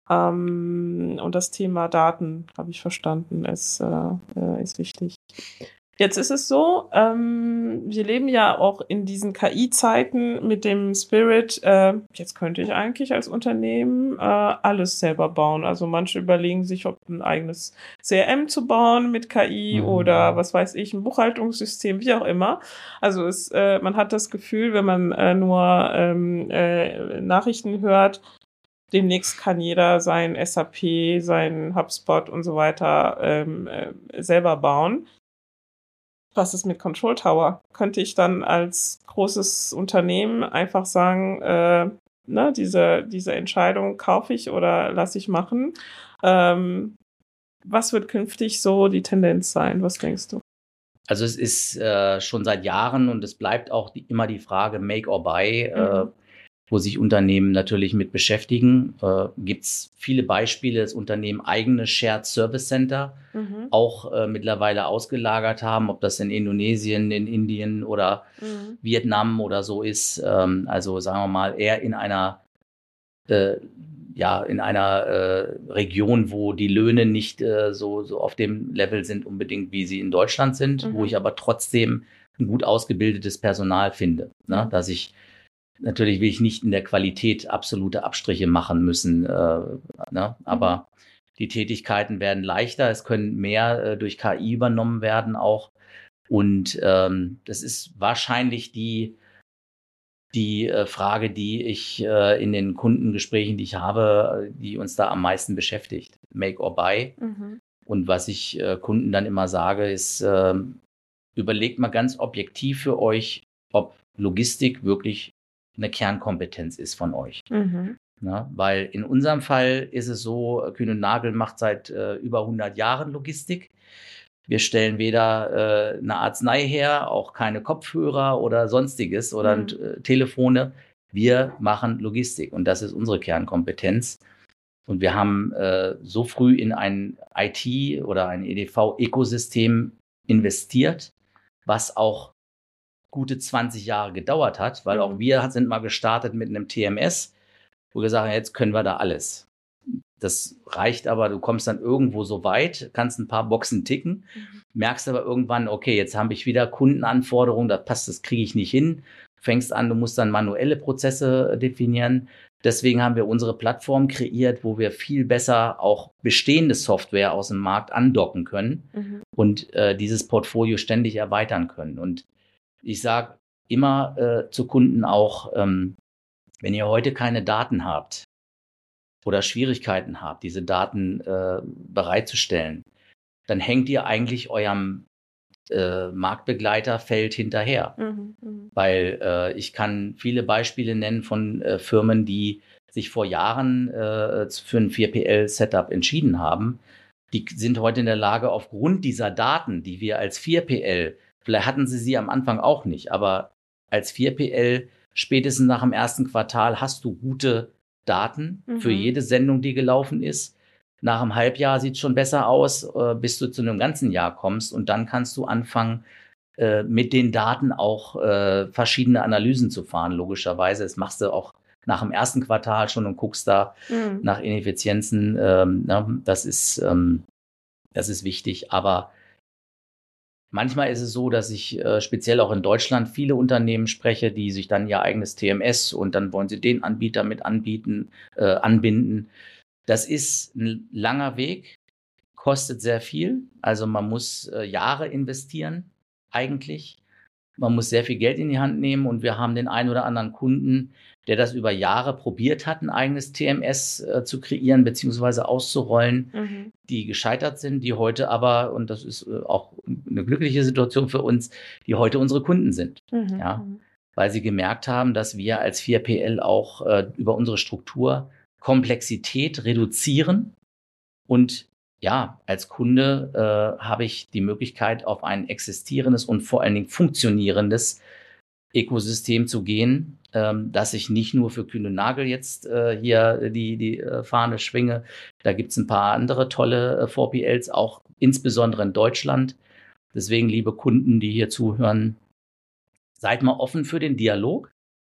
Ähm, und das Thema Daten, habe ich verstanden, ist, äh, ist wichtig. Jetzt ist es so, ähm, wir leben ja auch in diesen K I-Zeiten mit dem Spirit, äh, jetzt könnte ich eigentlich als Unternehmen äh, alles selber bauen. Also manche überlegen sich, ob ein eigenes C R M zu bauen mit K I mhm. oder was weiß ich, ein Buchhaltungssystem, wie auch immer. Also es, äh, man hat das Gefühl, wenn man äh, nur ähm, äh, Nachrichten hört, demnächst kann jeder sein S A P, sein HubSpot und so weiter ähm, äh, selber bauen. Was ist mit Control Tower? Könnte ich dann als großes Unternehmen einfach sagen, äh, ne, diese, diese Entscheidung kaufe ich oder lasse ich machen? Ähm, was wird künftig so die Tendenz sein? Was denkst du? Also es ist äh, schon seit Jahren und es bleibt auch die, immer die Frage Make or Buy, mhm. äh, wo sich Unternehmen natürlich mit beschäftigen. Äh, gibt es viele Beispiele, dass Unternehmen eigene Shared Service Center mhm. auch äh, mittlerweile ausgelagert haben, ob das in Indonesien, in Indien oder mhm. Vietnam oder so ist. Ähm, also sagen wir mal eher in einer äh, ja, in einer äh, Region, wo die Löhne nicht äh, so, so auf dem Level sind unbedingt, wie sie in Deutschland sind, mhm. wo ich aber trotzdem ein gut ausgebildetes Personal finde, ne? Dass ich natürlich will ich nicht in der Qualität absolute Abstriche machen müssen, äh, ne? Aber mhm. die Tätigkeiten werden leichter, es können mehr äh, durch K I übernommen werden auch. Und ähm, das ist wahrscheinlich die, die äh, Frage, die ich äh, in den Kundengesprächen, die ich habe, die uns da am meisten beschäftigt. Make or buy. Mhm. Und was ich äh, Kunden dann immer sage, ist, äh, überlegt mal ganz objektiv für euch, ob Logistik wirklich eine Kernkompetenz ist von euch. Mhm. Na, weil in unserem Fall ist es so, Kühn und Nagel macht seit äh, über hundert Jahren Logistik. Wir stellen weder äh, eine Arznei her, auch keine Kopfhörer oder sonstiges oder mhm. äh, Telefone. Wir machen Logistik und das ist unsere Kernkompetenz. Und wir haben äh, so früh in ein I T oder ein E D V-Ökosystem investiert, was auch gute zwanzig Jahre gedauert hat, weil mhm. auch wir sind mal gestartet mit einem T M S, wo wir sagen, jetzt können wir da alles. Das reicht aber, du kommst dann irgendwo so weit, kannst ein paar Boxen ticken, mhm. merkst aber irgendwann, okay, jetzt habe ich wieder Kundenanforderungen, das passt, das kriege ich nicht hin. Fängst an, du musst dann manuelle Prozesse definieren. Deswegen haben wir unsere Plattform kreiert, wo wir viel besser auch bestehende Software aus dem Markt andocken können mhm. und äh, dieses Portfolio ständig erweitern können. Und ich sage immer äh, zu Kunden auch, ähm, wenn ihr heute keine Daten habt oder Schwierigkeiten habt, diese Daten äh, bereitzustellen, dann hängt ihr eigentlich eurem äh, Marktbegleiterfeld hinterher. Mhm, mh. Weil äh, ich kann viele Beispiele nennen von äh, Firmen, die sich vor Jahren äh, für ein vier P L-Setup entschieden haben. Die sind heute in der Lage, aufgrund dieser Daten, die wir als vier P L, vielleicht hatten sie sie am Anfang auch nicht, aber als vier P L spätestens nach dem ersten Quartal hast du gute Daten mhm. für jede Sendung, die gelaufen ist. Nach einem Halbjahr sieht es schon besser aus, äh, bis du zu einem ganzen Jahr kommst. Und dann kannst du anfangen, äh, mit den Daten auch äh, verschiedene Analysen zu fahren, logischerweise. Das machst du auch nach dem ersten Quartal schon und guckst da mhm. nach Ineffizienzen. Ähm, na, das ist, ähm, Das ist wichtig, aber manchmal ist es so, dass ich äh, speziell auch in Deutschland viele Unternehmen spreche, die sich dann ihr eigenes T M S und dann wollen sie den Anbieter mit anbieten, äh, anbinden. Das ist ein langer Weg, kostet sehr viel. Also man muss äh, Jahre investieren eigentlich. Man muss sehr viel Geld in die Hand nehmen und wir haben den einen oder anderen Kunden, der das über Jahre probiert hat, ein eigenes T M S äh, zu kreieren bzw. auszurollen, Mhm. die gescheitert sind, die heute aber, und das ist äh, auch eine glückliche Situation für uns, die heute unsere Kunden sind. Mhm. Ja, weil sie gemerkt haben, dass wir als vier P L auch äh, über unsere Struktur Komplexität reduzieren und ja, als Kunde äh, habe ich die Möglichkeit, auf ein existierendes und vor allen Dingen funktionierendes Ökosystem zu gehen, ähm, dass ich nicht nur für Kühne Nagel jetzt äh, hier die, die äh, Fahne schwinge. Da gibt es ein paar andere tolle äh, vier P Ls, auch insbesondere in Deutschland. Deswegen, liebe Kunden, die hier zuhören, seid mal offen für den Dialog.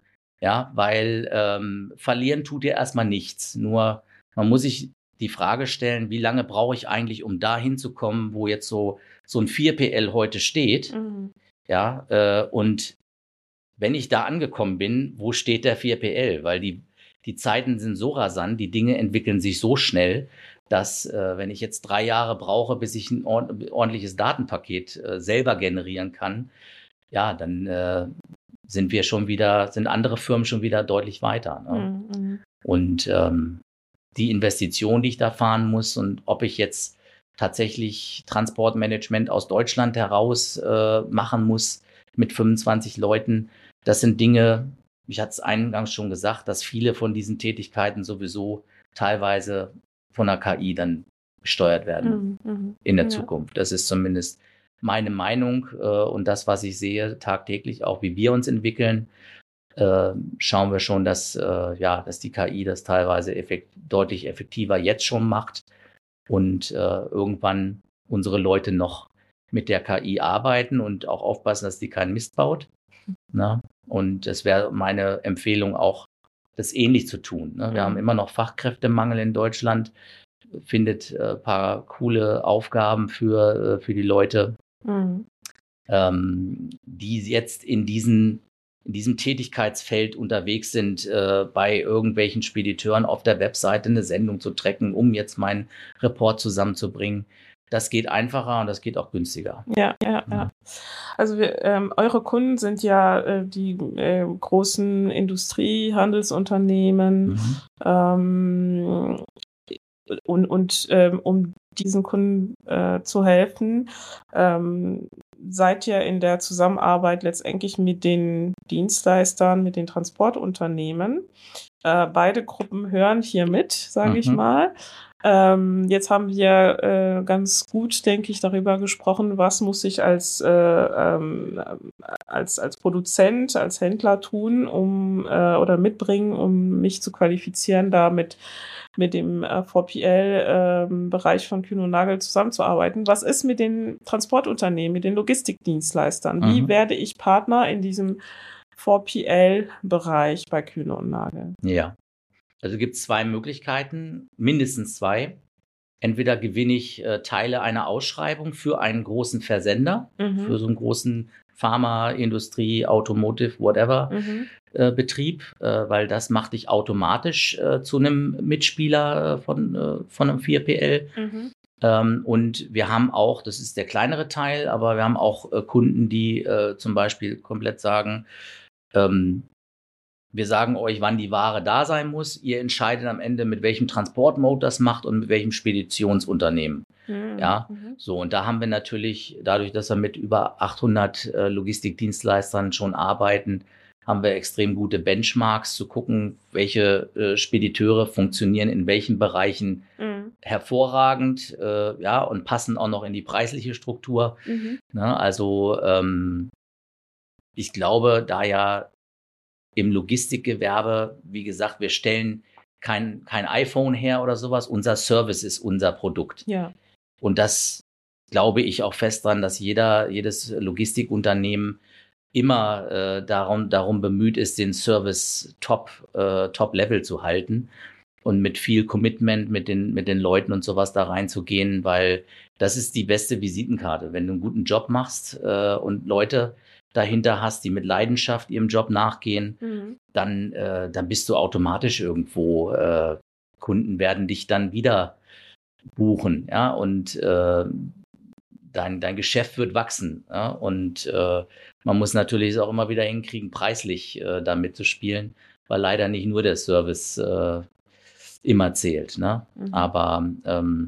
Ja, weil ähm, verlieren tut ihr erstmal nichts. Nur man muss sich die Frage stellen, wie lange brauche ich eigentlich, um da hinzukommen, wo jetzt so, so ein vier P L heute steht. Mhm. Ja, äh, und wenn ich da angekommen bin, wo steht der vier P L? Weil die, die Zeiten sind so rasant, die Dinge entwickeln sich so schnell, dass äh, wenn ich jetzt drei Jahre brauche, bis ich ein ordentliches Datenpaket äh, selber generieren kann, ja, dann äh, sind wir schon wieder, sind andere Firmen schon wieder deutlich weiter. Ne? Mhm. Und ähm, die Investition, die ich da fahren muss und ob ich jetzt tatsächlich Transportmanagement aus Deutschland heraus äh, machen muss mit fünfundzwanzig Leuten, das sind Dinge, ich hatte es eingangs schon gesagt, dass viele von diesen Tätigkeiten sowieso teilweise von der K I dann gesteuert werden Mhm. in der Ja. Zukunft. Das ist zumindest meine Meinung äh, und das, was ich sehe tagtäglich, auch wie wir uns entwickeln, äh, schauen wir schon, dass, äh, ja, dass die K I das teilweise effekt deutlich effektiver jetzt schon macht und äh, irgendwann unsere Leute noch mit der K I arbeiten und auch aufpassen, dass die keinen Mist baut. Ne? Und es wäre meine Empfehlung auch, das ähnlich zu tun. Ne? Wir Mhm. haben immer noch Fachkräftemangel in Deutschland, findet ein äh, paar coole Aufgaben für, äh, für die Leute, Mhm. ähm, die jetzt in diesen in diesem Tätigkeitsfeld unterwegs sind, äh, bei irgendwelchen Spediteuren auf der Webseite eine Sendung zu tracken, um jetzt meinen Report zusammenzubringen. Das geht einfacher und das geht auch günstiger. Ja, ja, ja. Also wir, ähm, eure Kunden sind ja äh, die äh, großen Industrie-, Handelsunternehmen. Mhm. Ähm, und und ähm, um diesen Kunden äh, zu helfen, ähm, seid ihr in der Zusammenarbeit letztendlich mit den Dienstleistern, mit den Transportunternehmen. Äh, beide Gruppen hören hier mit, sage ich Mhm. mal. Ähm, jetzt haben wir äh, ganz gut, denke ich, darüber gesprochen, was muss ich als, äh, ähm, als, als Produzent, als Händler tun, um äh, oder mitbringen, um mich zu qualifizieren, da mit, mit dem äh, vier P L-Bereich von Kühne und Nagel zusammenzuarbeiten. Was ist mit den Transportunternehmen, mit den Logistikdienstleistern? Wie Mhm. werde ich Partner in diesem vier P L-Bereich bei Kühne und Nagel? Ja, also gibt es zwei Möglichkeiten, mindestens zwei. Entweder gewinne ich äh, Teile einer Ausschreibung für einen großen Versender, Mhm. für so einen großen Pharma, Industrie, Automotive, whatever Mhm. äh, Betrieb, äh, weil das macht dich automatisch äh, zu einem Mitspieler äh, von, äh, von einem vier P L. Mhm. Ähm, und wir haben auch, das ist der kleinere Teil, aber wir haben auch äh, Kunden, die äh, zum Beispiel komplett sagen, ähm, wir sagen euch, wann die Ware da sein muss. Ihr entscheidet am Ende, mit welchem Transportmode das macht und mit welchem Speditionsunternehmen. Mhm. Ja, Mhm. so. Und da haben wir natürlich, dadurch, dass wir mit über achthundert äh, Logistikdienstleistern schon arbeiten, haben wir extrem gute Benchmarks zu gucken, welche äh, Spediteure funktionieren in welchen Bereichen Mhm. hervorragend, äh, ja, und passen auch noch in die preisliche Struktur. Mhm. Ne? Also, ähm, ich glaube, da ja im Logistikgewerbe, wie gesagt, wir stellen kein, kein iPhone her oder sowas. Unser Service ist unser Produkt. Ja. Und das glaube ich auch fest dran, dass jeder, jedes Logistikunternehmen immer äh, darum, darum bemüht ist, den Service top, äh, top Level zu halten und mit viel Commitment mit den, mit den Leuten und sowas da reinzugehen, weil das ist die beste Visitenkarte. Wenn du einen guten Job machst äh, und Leute dahinter hast, die mit Leidenschaft ihrem Job nachgehen, mhm. dann, äh, dann bist du automatisch irgendwo, äh, Kunden werden dich dann wieder buchen, ja, und äh, dein, dein Geschäft wird wachsen, ja, und äh, man muss natürlich auch immer wieder hinkriegen, preislich äh, da mitzuspielen, weil leider nicht nur der Service äh, immer zählt, ne? Mhm. Aber ähm,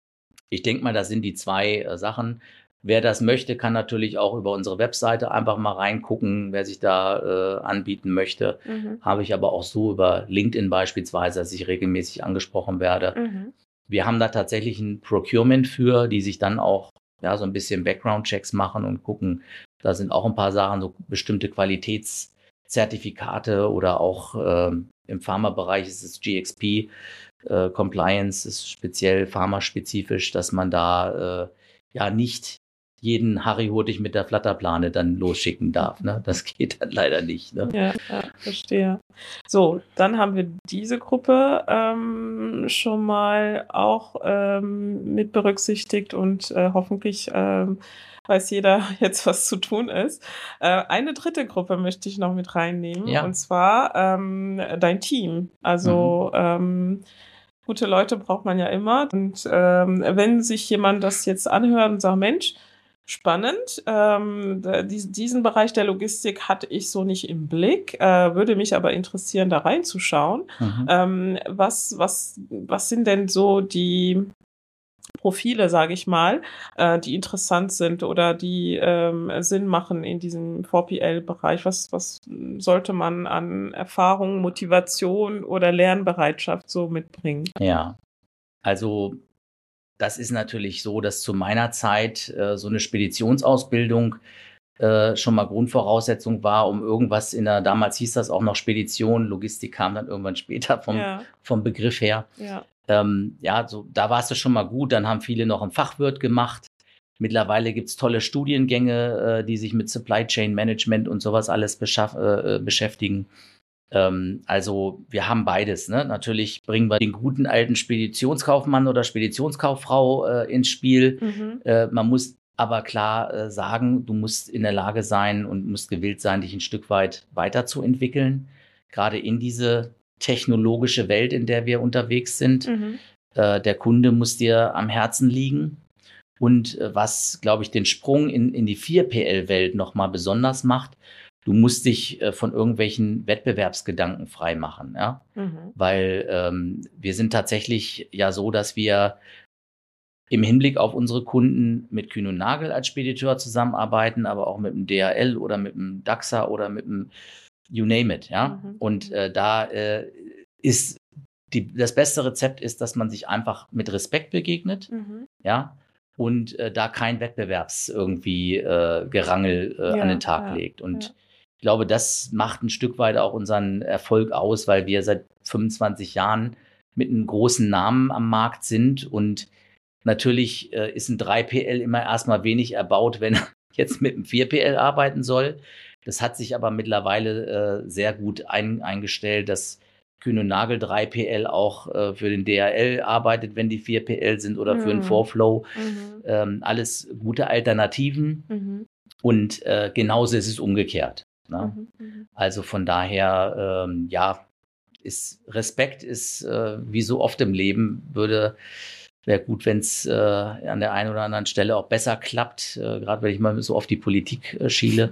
ich denke mal, das sind die zwei äh, Sachen. Wer das möchte, kann natürlich auch über unsere Webseite einfach mal reingucken, wer sich da äh, anbieten möchte. Mhm. Habe ich aber auch so über LinkedIn beispielsweise, dass ich regelmäßig angesprochen werde. Mhm. Wir haben da tatsächlich ein Procurement für, die sich dann auch ja so ein bisschen Background-Checks machen und gucken. Da sind auch ein paar Sachen, so bestimmte Qualitätszertifikate oder auch ähm, im Pharmabereich ist es G X P. Äh, Compliance ist speziell pharmaspezifisch, dass man da äh, ja nicht jeden Harry Hurtig mit der Flatterplane dann losschicken darf. Ne? Das geht dann leider nicht. Ne? Ja, ja, verstehe. So, dann haben wir diese Gruppe ähm, schon mal auch ähm, mit berücksichtigt und äh, hoffentlich ähm, weiß jeder jetzt, was zu tun ist. Äh, eine dritte Gruppe möchte ich noch mit reinnehmen, ja. Und zwar ähm, dein Team. Also mhm. ähm, gute Leute braucht man ja immer. Und ähm, wenn sich jemand das jetzt anhört und sagt, Mensch, spannend, ähm, diesen Bereich der Logistik hatte ich so nicht im Blick, äh, würde mich aber interessieren, da reinzuschauen. Mhm. Ähm, was, was, was sind denn so die Profile, sage ich mal, äh, die interessant sind oder die ähm, Sinn machen in diesem V P L-Bereich? Was, was sollte man an Erfahrung, Motivation oder Lernbereitschaft so mitbringen? Ja, also das ist natürlich so, dass zu meiner Zeit äh, so eine Speditionsausbildung äh, schon mal Grundvoraussetzung war, um irgendwas in der, damals hieß das auch noch Spedition, Logistik kam dann irgendwann später vom, ja. vom Begriff her. Ja, ähm, ja so, da war es schon mal gut. Dann haben viele noch einen Fachwirt gemacht. Mittlerweile gibt es tolle Studiengänge, äh, die sich mit Supply Chain Management und sowas alles beschaff, äh, beschäftigen. Also wir haben beides. Ne? Natürlich bringen wir den guten alten Speditionskaufmann oder Speditionskauffrau äh, ins Spiel. Mhm. Äh, man muss aber klar äh, sagen, du musst in der Lage sein und musst gewillt sein, dich ein Stück weit weiterzuentwickeln. Gerade in diese technologische Welt, in der wir unterwegs sind. Mhm. Äh, der Kunde muss dir am Herzen liegen. Und äh, was, glaube ich, den Sprung in, in die vier P L-Welt nochmal besonders macht, du musst dich äh, von irgendwelchen Wettbewerbsgedanken frei machen, ja, mhm. weil ähm, wir sind tatsächlich ja so, dass wir im Hinblick auf unsere Kunden mit Kühn und Nagel als Spediteur zusammenarbeiten, aber auch mit dem D H L oder mit dem DAXA oder mit dem You name it, ja. Mhm. Und äh, da äh, ist die, das beste Rezept ist, dass man sich einfach mit Respekt begegnet, mhm. ja. Und äh, da kein Wettbewerbs irgendwie äh, Gerangel äh, ja, an den Tag ja, legt. Und ja. ich glaube, das macht ein Stück weit auch unseren Erfolg aus, weil wir seit fünfundzwanzig Jahren mit einem großen Namen am Markt sind. Und natürlich äh, ist ein drei P L immer erstmal wenig erbaut, wenn er jetzt mit einem vier P L arbeiten soll. Das hat sich aber mittlerweile äh, sehr gut ein, eingestellt, dass Kühn und Nagel drei P L auch äh, für den D H L arbeitet, wenn die vier P L sind oder mhm. für den vier Flow. Mhm. Ähm, alles gute Alternativen. Mhm. Und äh, genauso ist es umgekehrt. Ne? Mhm. Also von daher, ähm, ja, ist Respekt ist äh, wie so oft im Leben, würde wäre gut, wenn es äh, an der einen oder anderen Stelle auch besser klappt, äh, gerade wenn ich mal so auf die Politik äh, schiele.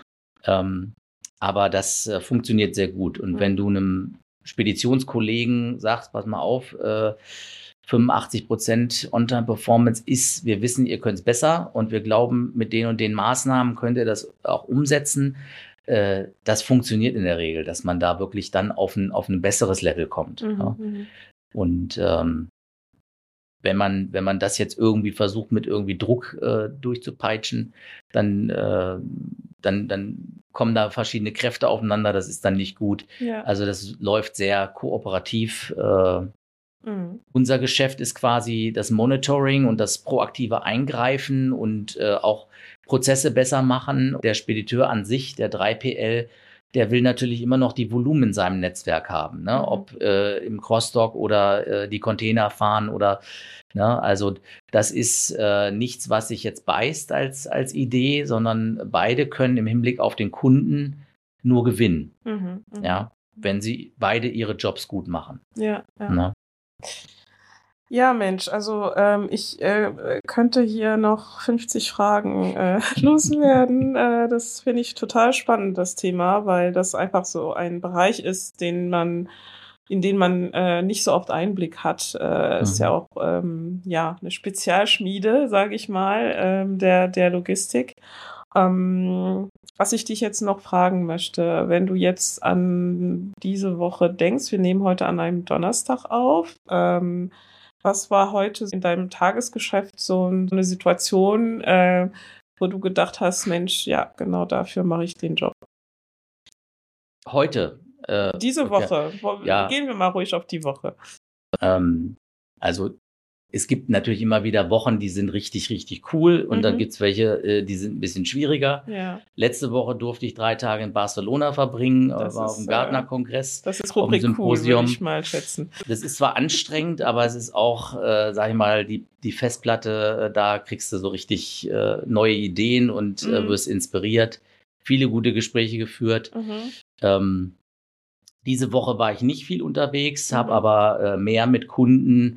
Ähm, aber das äh, funktioniert sehr gut. Und mhm. wenn du einem Speditionskollegen sagst, pass mal auf, äh, fünfundachtzig Prozent On-Time-Performance ist, wir wissen, ihr könnt es besser und wir glauben, mit den und den Maßnahmen könnt ihr das auch umsetzen. Äh, das funktioniert in der Regel, dass man da wirklich dann auf ein, auf ein besseres Level kommt. Mhm. Ja. Und ähm, wenn man, wenn man das jetzt irgendwie versucht, mit irgendwie Druck äh, durchzupeitschen, dann, äh, dann, dann kommen da verschiedene Kräfte aufeinander, das ist dann nicht gut. Ja. Also das läuft sehr kooperativ. Äh, mhm. Unser Geschäft ist quasi das Monitoring und das proaktive Eingreifen und äh, auch Prozesse besser machen. Der Spediteur an sich, der drei P L, der will natürlich immer noch die Volumen in seinem Netzwerk haben, ne? Mhm. Ob äh, im Crossdock oder äh, die Container fahren oder, ne? Also das ist äh, nichts, was sich jetzt beißt als, als Idee, sondern beide können im Hinblick auf den Kunden nur gewinnen, Mhm. Mhm. ja, wenn sie beide ihre Jobs gut machen. Ja, ja. Ne? Ja, Mensch, also ähm, ich äh, könnte hier noch fünfzig Fragen äh, loswerden. Äh, das finde ich total spannend, das Thema, weil das einfach so ein Bereich ist, den man, in den man äh, nicht so oft Einblick hat. Äh, ist ja Mhm. auch ähm, ja eine Spezialschmiede, sage ich mal, ähm, der der Logistik. Ähm, was ich dich jetzt noch fragen möchte, wenn du jetzt an diese Woche denkst, wir nehmen heute an einem Donnerstag auf. Ähm, was war heute in deinem Tagesgeschäft so eine Situation, äh, wo du gedacht hast, Mensch, ja, genau dafür mache ich den Job? Heute, äh, Diese okay, Woche, wo, ja, gehen wir mal ruhig auf die Woche. ähm, also es gibt natürlich immer wieder Wochen, die sind richtig, richtig cool und dann Mhm. gibt's welche, äh, die sind ein bisschen schwieriger. Ja, Letzte Woche durfte ich drei Tage in Barcelona verbringen, äh, das war auf dem ist, äh, Gartner-Kongress, das ist auf dem Rubrik cool, würde ich Symposium. mal schätzen. Das ist zwar anstrengend, aber es ist auch, äh, sag ich mal, die, die Festplatte, äh, da kriegst du so richtig äh, neue Ideen und äh, Mhm. wirst inspiriert. Viele gute Gespräche geführt. Mhm. Ähm, diese Woche war ich nicht viel unterwegs, habe Mhm. aber äh, mehr mit Kunden,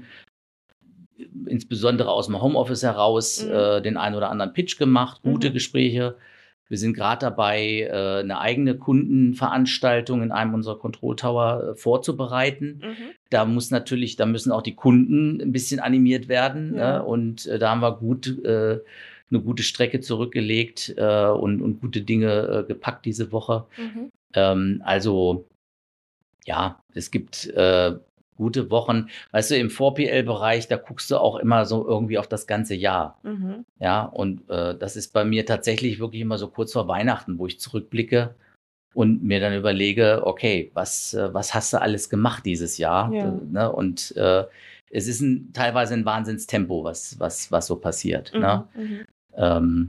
insbesondere aus dem Homeoffice heraus, Mhm. äh, den einen oder anderen Pitch gemacht, gute Mhm. Gespräche. Wir sind gerade dabei, äh, eine eigene Kundenveranstaltung in einem unserer Control Tower äh, vorzubereiten. Mhm. Da muss natürlich, da müssen auch die Kunden ein bisschen animiert werden. Ja. Ne? Und äh, da haben wir gut äh, eine gute Strecke zurückgelegt äh, und, und gute Dinge äh, gepackt diese Woche. Mhm. Ähm, also ja, es gibt äh, gute Wochen. Weißt du, im vier P L-Bereich, da guckst du auch immer so irgendwie auf das ganze Jahr. Mhm. Ja, und äh, das ist bei mir tatsächlich wirklich immer so kurz vor Weihnachten, wo ich zurückblicke und mir dann überlege, okay, was, äh, was hast du alles gemacht dieses Jahr? Ja. D- ne? Und äh, es ist ein, teilweise ein Wahnsinnstempo, was, was, was so passiert. Mhm. Ne? Mhm. Ähm,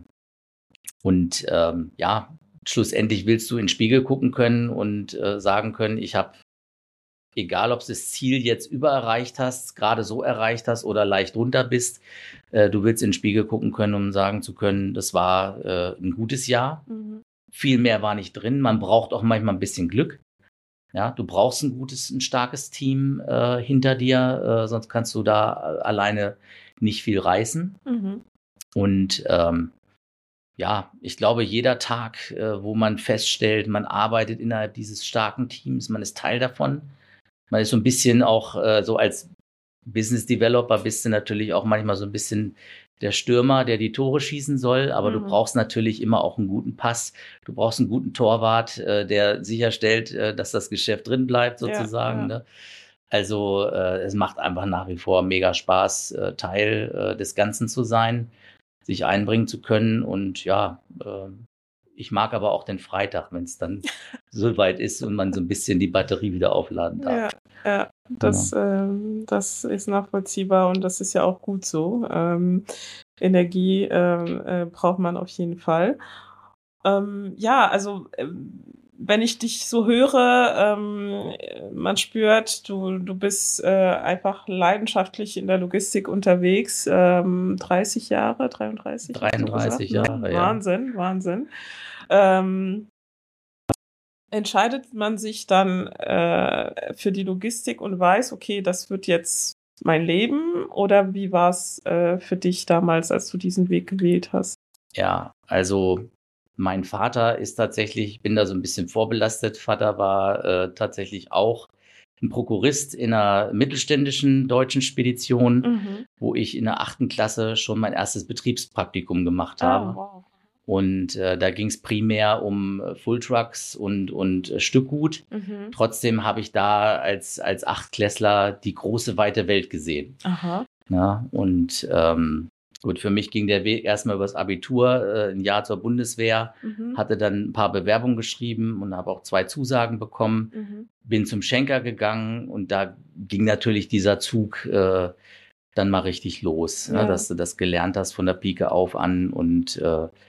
und ähm, ja, schlussendlich willst du in den Spiegel gucken können und äh, sagen können, ich habe, egal ob du das Ziel jetzt übererreicht hast, gerade so erreicht hast oder leicht runter bist, äh, du willst in den Spiegel gucken können, um sagen zu können, das war äh, ein gutes Jahr. Mhm. Viel mehr war nicht drin. Man braucht auch manchmal ein bisschen Glück. Ja, du brauchst ein gutes, ein starkes Team äh, hinter dir, äh, sonst kannst du da äh, alleine nicht viel reißen. Mhm. Und ähm, ja, ich glaube, jeder Tag, äh, wo man feststellt, man arbeitet innerhalb dieses starken Teams, man ist Teil davon. Man ist so ein bisschen auch äh, so als Business Developer bist du natürlich auch manchmal so ein bisschen der Stürmer, der die Tore schießen soll, aber du Mhm. brauchst natürlich immer auch einen guten Pass. Du brauchst einen guten Torwart, äh, der sicherstellt, äh, dass das Geschäft drin bleibt, Ja, sozusagen. ja. Ne? Also äh, es macht einfach nach wie vor mega Spaß, äh, Teil äh, des Ganzen zu sein, sich einbringen zu können. Und ja, äh, ich mag aber auch den Freitag, wenn es dann so weit ist und man so ein bisschen die Batterie wieder aufladen darf. Ja, ja, das, ähm, das ist nachvollziehbar und das ist ja auch gut so. Ähm, Energie ähm, äh, braucht man auf jeden Fall. Ähm, ja, also ähm, wenn ich dich so höre, ähm, äh, man spürt, du, du bist äh, einfach leidenschaftlich in der Logistik unterwegs. Ähm, dreißig Jahre, dreiunddreißig, hast du gesagt, dreiunddreißig ne? Jahre, ja. Wahnsinn, Wahnsinn. Ähm, entscheidet man sich dann äh, für die Logistik und weiß, okay, das wird jetzt mein Leben? Oder wie war es äh, für dich damals, als du diesen Weg gewählt hast? Ja, also mein Vater ist tatsächlich, ich bin da so ein bisschen vorbelastet. Vater war äh, tatsächlich auch ein Prokurist in einer mittelständischen deutschen Spedition, Mhm. wo ich in der achten Klasse schon mein erstes Betriebspraktikum gemacht Ah, habe. wow. Und äh, da ging es primär um äh, Fulltrucks und, und äh, Stückgut. Mhm. Trotzdem habe ich da als, als Achtklässler die große, weite Welt gesehen. Aha. Ja, und ähm, gut, für mich ging der Weg erstmal übers Abitur, äh, ein Jahr zur Bundeswehr, Mhm. hatte dann ein paar Bewerbungen geschrieben und habe auch zwei Zusagen bekommen. Mhm. Bin zum Schenker gegangen und da ging natürlich dieser Zug äh, dann mal richtig los, Ja. ne, dass du das gelernt hast von der Pike auf an und äh,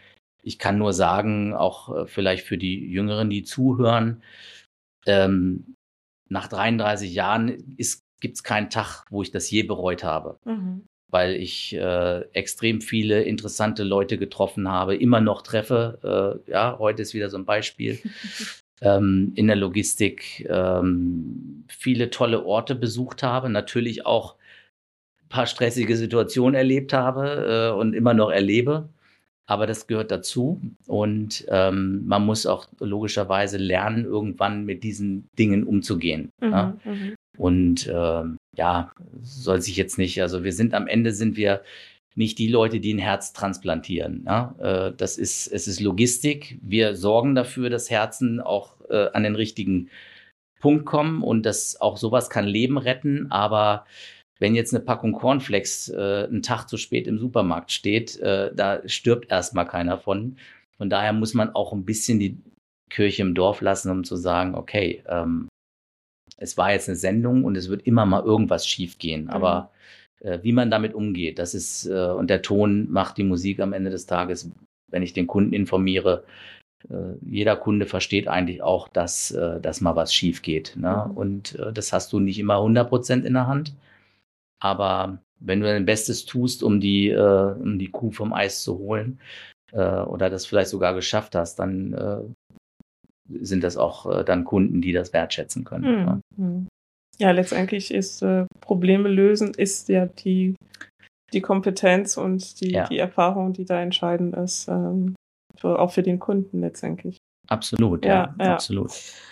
ich kann nur sagen, auch äh, vielleicht für die Jüngeren, die zuhören, ähm, nach dreiunddreißig Jahren gibt es keinen Tag, wo ich das je bereut habe. Mhm. Weil ich äh, extrem viele interessante Leute getroffen habe, immer noch treffe. Äh, ja, heute ist wieder so ein Beispiel. ähm, in der Logistik ähm, viele tolle Orte besucht habe, natürlich auch ein paar stressige Situationen erlebt habe äh, und immer noch erlebe. Aber das gehört dazu und ähm, man muss auch logischerweise lernen, irgendwann mit diesen Dingen umzugehen. Mhm, ja? Mhm. Und ähm, ja, soll sich jetzt nicht, also wir sind am Ende sind wir nicht die Leute, die ein Herz transplantieren. Ja? Äh, das ist, es ist Logistik. Wir sorgen dafür, dass Herzen auch äh, an den richtigen Punkt kommen und dass auch sowas kann Leben retten, aber wenn jetzt eine Packung Cornflakes äh, einen Tag zu spät im Supermarkt steht, äh, da stirbt erstmal keiner von. Von daher muss man auch ein bisschen die Kirche im Dorf lassen, um zu sagen, okay, ähm, es war jetzt eine Sendung und es wird immer mal irgendwas schiefgehen. Mhm. Aber äh, wie man damit umgeht, das ist, äh, und der Ton macht die Musik am Ende des Tages, wenn ich den Kunden informiere, äh, jeder Kunde versteht eigentlich auch, dass, äh, dass mal was schief geht. Ne? Mhm. Und äh, das hast du nicht immer hundert Prozent in der Hand. Aber wenn du dein Bestes tust, um die, äh, um die Kuh vom Eis zu holen äh, oder das vielleicht sogar geschafft hast, dann äh, sind das auch äh, dann Kunden, die das wertschätzen können. Mhm. Ja, ja, letztendlich ist äh, Probleme lösen, ist ja die, die Kompetenz und die, ja. die Erfahrung, die da entscheidend ist, ähm, für, auch für den Kunden letztendlich. Absolut, ja, ja, ja. absolut.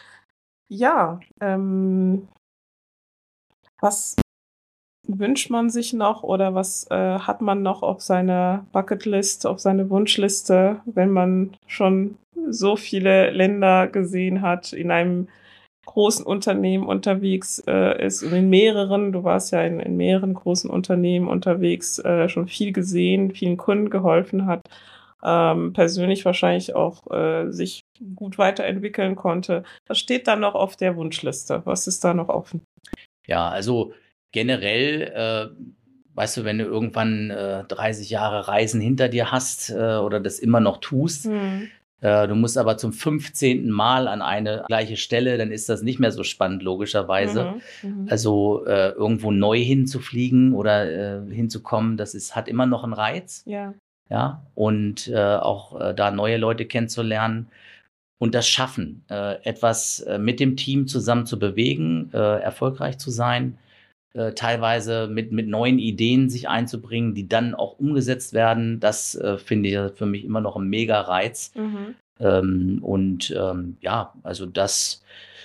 Ja, ähm, was wünscht man sich noch oder was äh, hat man noch auf seiner Bucketlist, auf seiner Wunschliste, wenn man schon so viele Länder gesehen hat, in einem großen Unternehmen unterwegs äh, ist und in mehreren, du warst ja in, in mehreren großen Unternehmen unterwegs, äh, schon viel gesehen, vielen Kunden geholfen hat, ähm, persönlich wahrscheinlich auch äh, sich gut weiterentwickeln konnte. Was steht da noch auf der Wunschliste? Was ist da noch offen? Ja, also generell, äh, weißt du, wenn du irgendwann äh, dreißig Jahre Reisen hinter dir hast äh, oder das immer noch tust, mhm. äh, du musst aber zum fünfzehnten Mal an eine gleiche Stelle, dann ist das nicht mehr so spannend, logischerweise. Mhm. Mhm. Also äh, irgendwo neu hinzufliegen oder äh, hinzukommen, das ist, hat immer noch einen Reiz. Ja. Ja, und äh, auch äh, da neue Leute kennenzulernen. Und das Schaffen, äh, etwas äh, mit dem Team zusammen zu bewegen, äh, erfolgreich zu sein, äh, teilweise mit, mit neuen Ideen sich einzubringen, die dann auch umgesetzt werden, das äh, finde ich für mich immer noch ein mega Reiz. Mhm. Ähm, und ähm, ja, also das,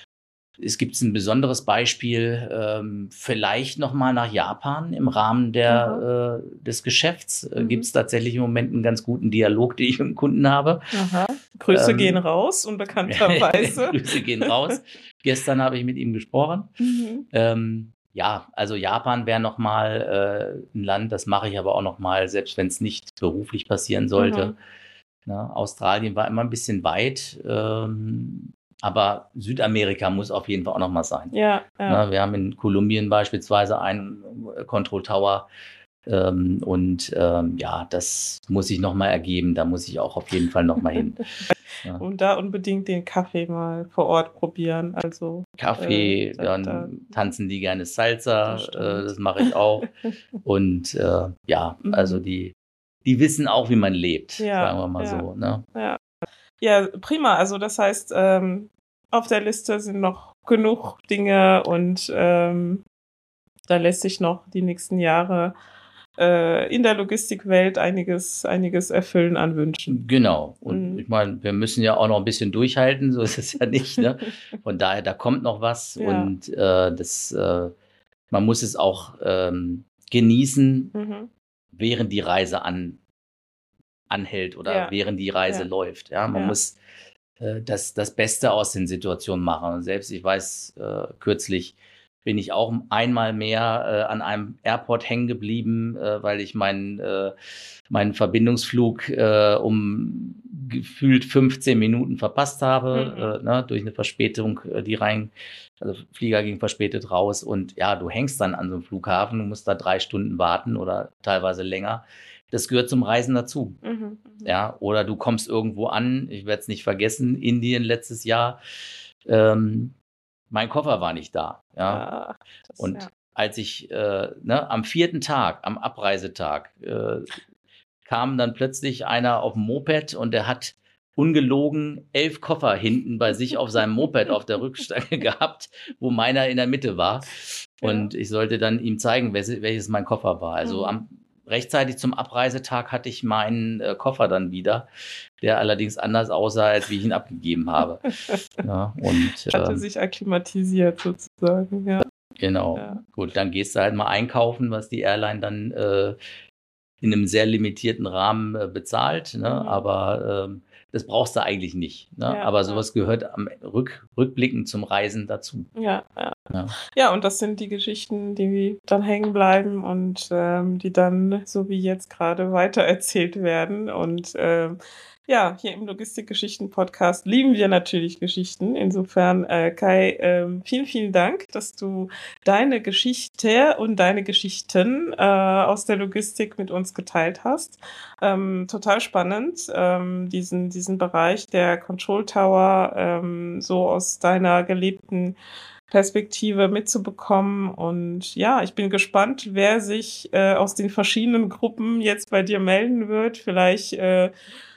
es gibt ein besonderes Beispiel, ähm, vielleicht nochmal nach Japan im Rahmen der, äh, des Geschäfts. Äh, mhm. Gibt es tatsächlich im Moment einen ganz guten Dialog, den ich mit dem Kunden habe. Aha. Grüße ähm, gehen raus, unbekannterweise. Grüße gehen raus. Gestern habe ich mit ihm gesprochen. Mhm. Ähm, ja, also Japan wäre nochmal äh, ein Land, das mache ich aber auch nochmal, selbst wenn es nicht beruflich passieren sollte. Mhm. Na, Australien war immer ein bisschen weit. Ähm, Aber Südamerika muss auf jeden Fall auch noch mal sein. Ja, ja. Na, wir haben in Kolumbien beispielsweise einen Control Tower. Ähm, und ähm, ja, das muss sich noch mal ergeben. Da muss ich auch auf jeden Fall noch mal hin. Ja. Und da unbedingt den Kaffee mal vor Ort probieren. Also Kaffee, äh, dann da, tanzen die gerne Salsa. Das, äh, das mache ich auch. Und äh, ja, mhm. also die, die wissen auch, wie man lebt, ja, sagen wir mal ja, so. Ne? Ja. Ja, prima. Also das heißt, ähm, auf der Liste sind noch genug Dinge und ähm, da lässt sich noch die nächsten Jahre äh, in der Logistikwelt einiges, einiges erfüllen an Wünschen. Genau. Und mhm. ich meine, wir müssen ja auch noch ein bisschen durchhalten, so ist es ja nicht. Ne? Von daher, da kommt noch was ja. und äh, das, äh, man muss es auch ähm, genießen, mhm. während die Reise an anhält oder ja. während die Reise ja. läuft. Ja, man ja. muss äh, das, das Beste aus den Situationen machen. Und selbst, ich weiß, äh, kürzlich bin ich auch einmal mehr äh, an einem Airport hängen geblieben, äh, weil ich meinen, äh, meinen Verbindungsflug äh, um gefühlt fünfzehn Minuten verpasst habe, mhm. äh, ne, durch eine Verspätung, äh, die rein, also Flieger ging verspätet raus und ja, du hängst dann an so einem Flughafen, du musst da drei Stunden warten oder teilweise länger. das gehört zum Reisen dazu. Mhm. Mhm. Ja, oder du kommst irgendwo an, ich werde es nicht vergessen, Indien letztes Jahr, ähm, mein Koffer war nicht da. Ja. Ah, das, Und ja. als ich äh, ne, am vierten Tag, am Abreisetag, äh, kam dann plötzlich einer auf dem Moped und der hat ungelogen elf Koffer hinten bei sich auf seinem Moped auf der Rückstange gehabt, wo meiner in der Mitte war. Und Ja. ich sollte dann ihm zeigen, welches, welches mein Koffer war. Also Mhm. am, rechtzeitig zum Abreisetag hatte ich meinen äh, Koffer dann wieder, der allerdings anders aussah, als wie ich ihn abgegeben habe. Ja, und Hatte ähm, sich akklimatisiert sozusagen, ja. genau. Ja. Gut, dann gehst du halt mal einkaufen, was die Airline dann äh, in einem sehr limitierten Rahmen äh, bezahlt, ne? Mhm. Aber ähm, das brauchst du eigentlich nicht. Ne? Ja, Aber ja. sowas gehört am Rück, rückblickend zum Reisen dazu. Ja, ja. Ja. Ja, und das sind die Geschichten, die dann hängen bleiben und ähm, die dann, so wie jetzt gerade, weitererzählt werden. Und ähm, ja, hier im Logistikgeschichten-Podcast lieben wir natürlich Geschichten. Insofern, äh, Kai, ähm, vielen, vielen Dank, dass du deine Geschichte und deine Geschichten äh, aus der Logistik mit uns geteilt hast. Ähm, total spannend, ähm, diesen, diesen Bereich der Control Tower ähm, so aus deiner gelebten Perspektive mitzubekommen. Und ja, ich bin gespannt, wer sich äh, aus den verschiedenen Gruppen jetzt bei dir melden wird. Vielleicht äh,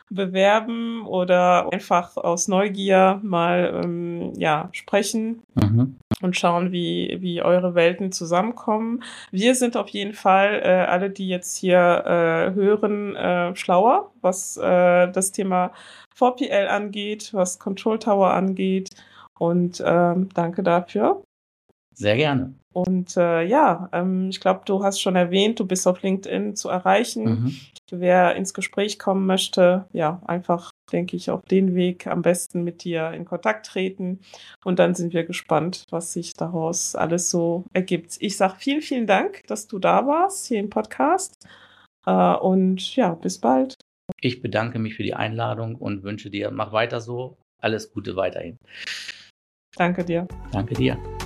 bewerben oder einfach aus Neugier mal ähm, ja, sprechen Mhm. und schauen, wie, wie eure Welten zusammenkommen. Wir sind auf jeden Fall, äh, alle, die jetzt hier äh, hören, äh, schlauer, was äh, das Thema V P L angeht, was Control Tower angeht. Und ähm, danke dafür. Sehr gerne. Und äh, ja, ähm, ich glaube, du hast schon erwähnt, du bist auf LinkedIn zu erreichen. Mhm. Wer ins Gespräch kommen möchte, ja, einfach, denke ich, auf den Weg am besten mit dir in Kontakt treten. Und dann sind wir gespannt, was sich daraus alles so ergibt. Ich sage vielen, vielen Dank, dass du da warst hier im Podcast. Äh, und ja, bis bald. Ich bedanke mich für die Einladung und wünsche dir, mach weiter so. Alles Gute weiterhin. Danke dir. Danke dir.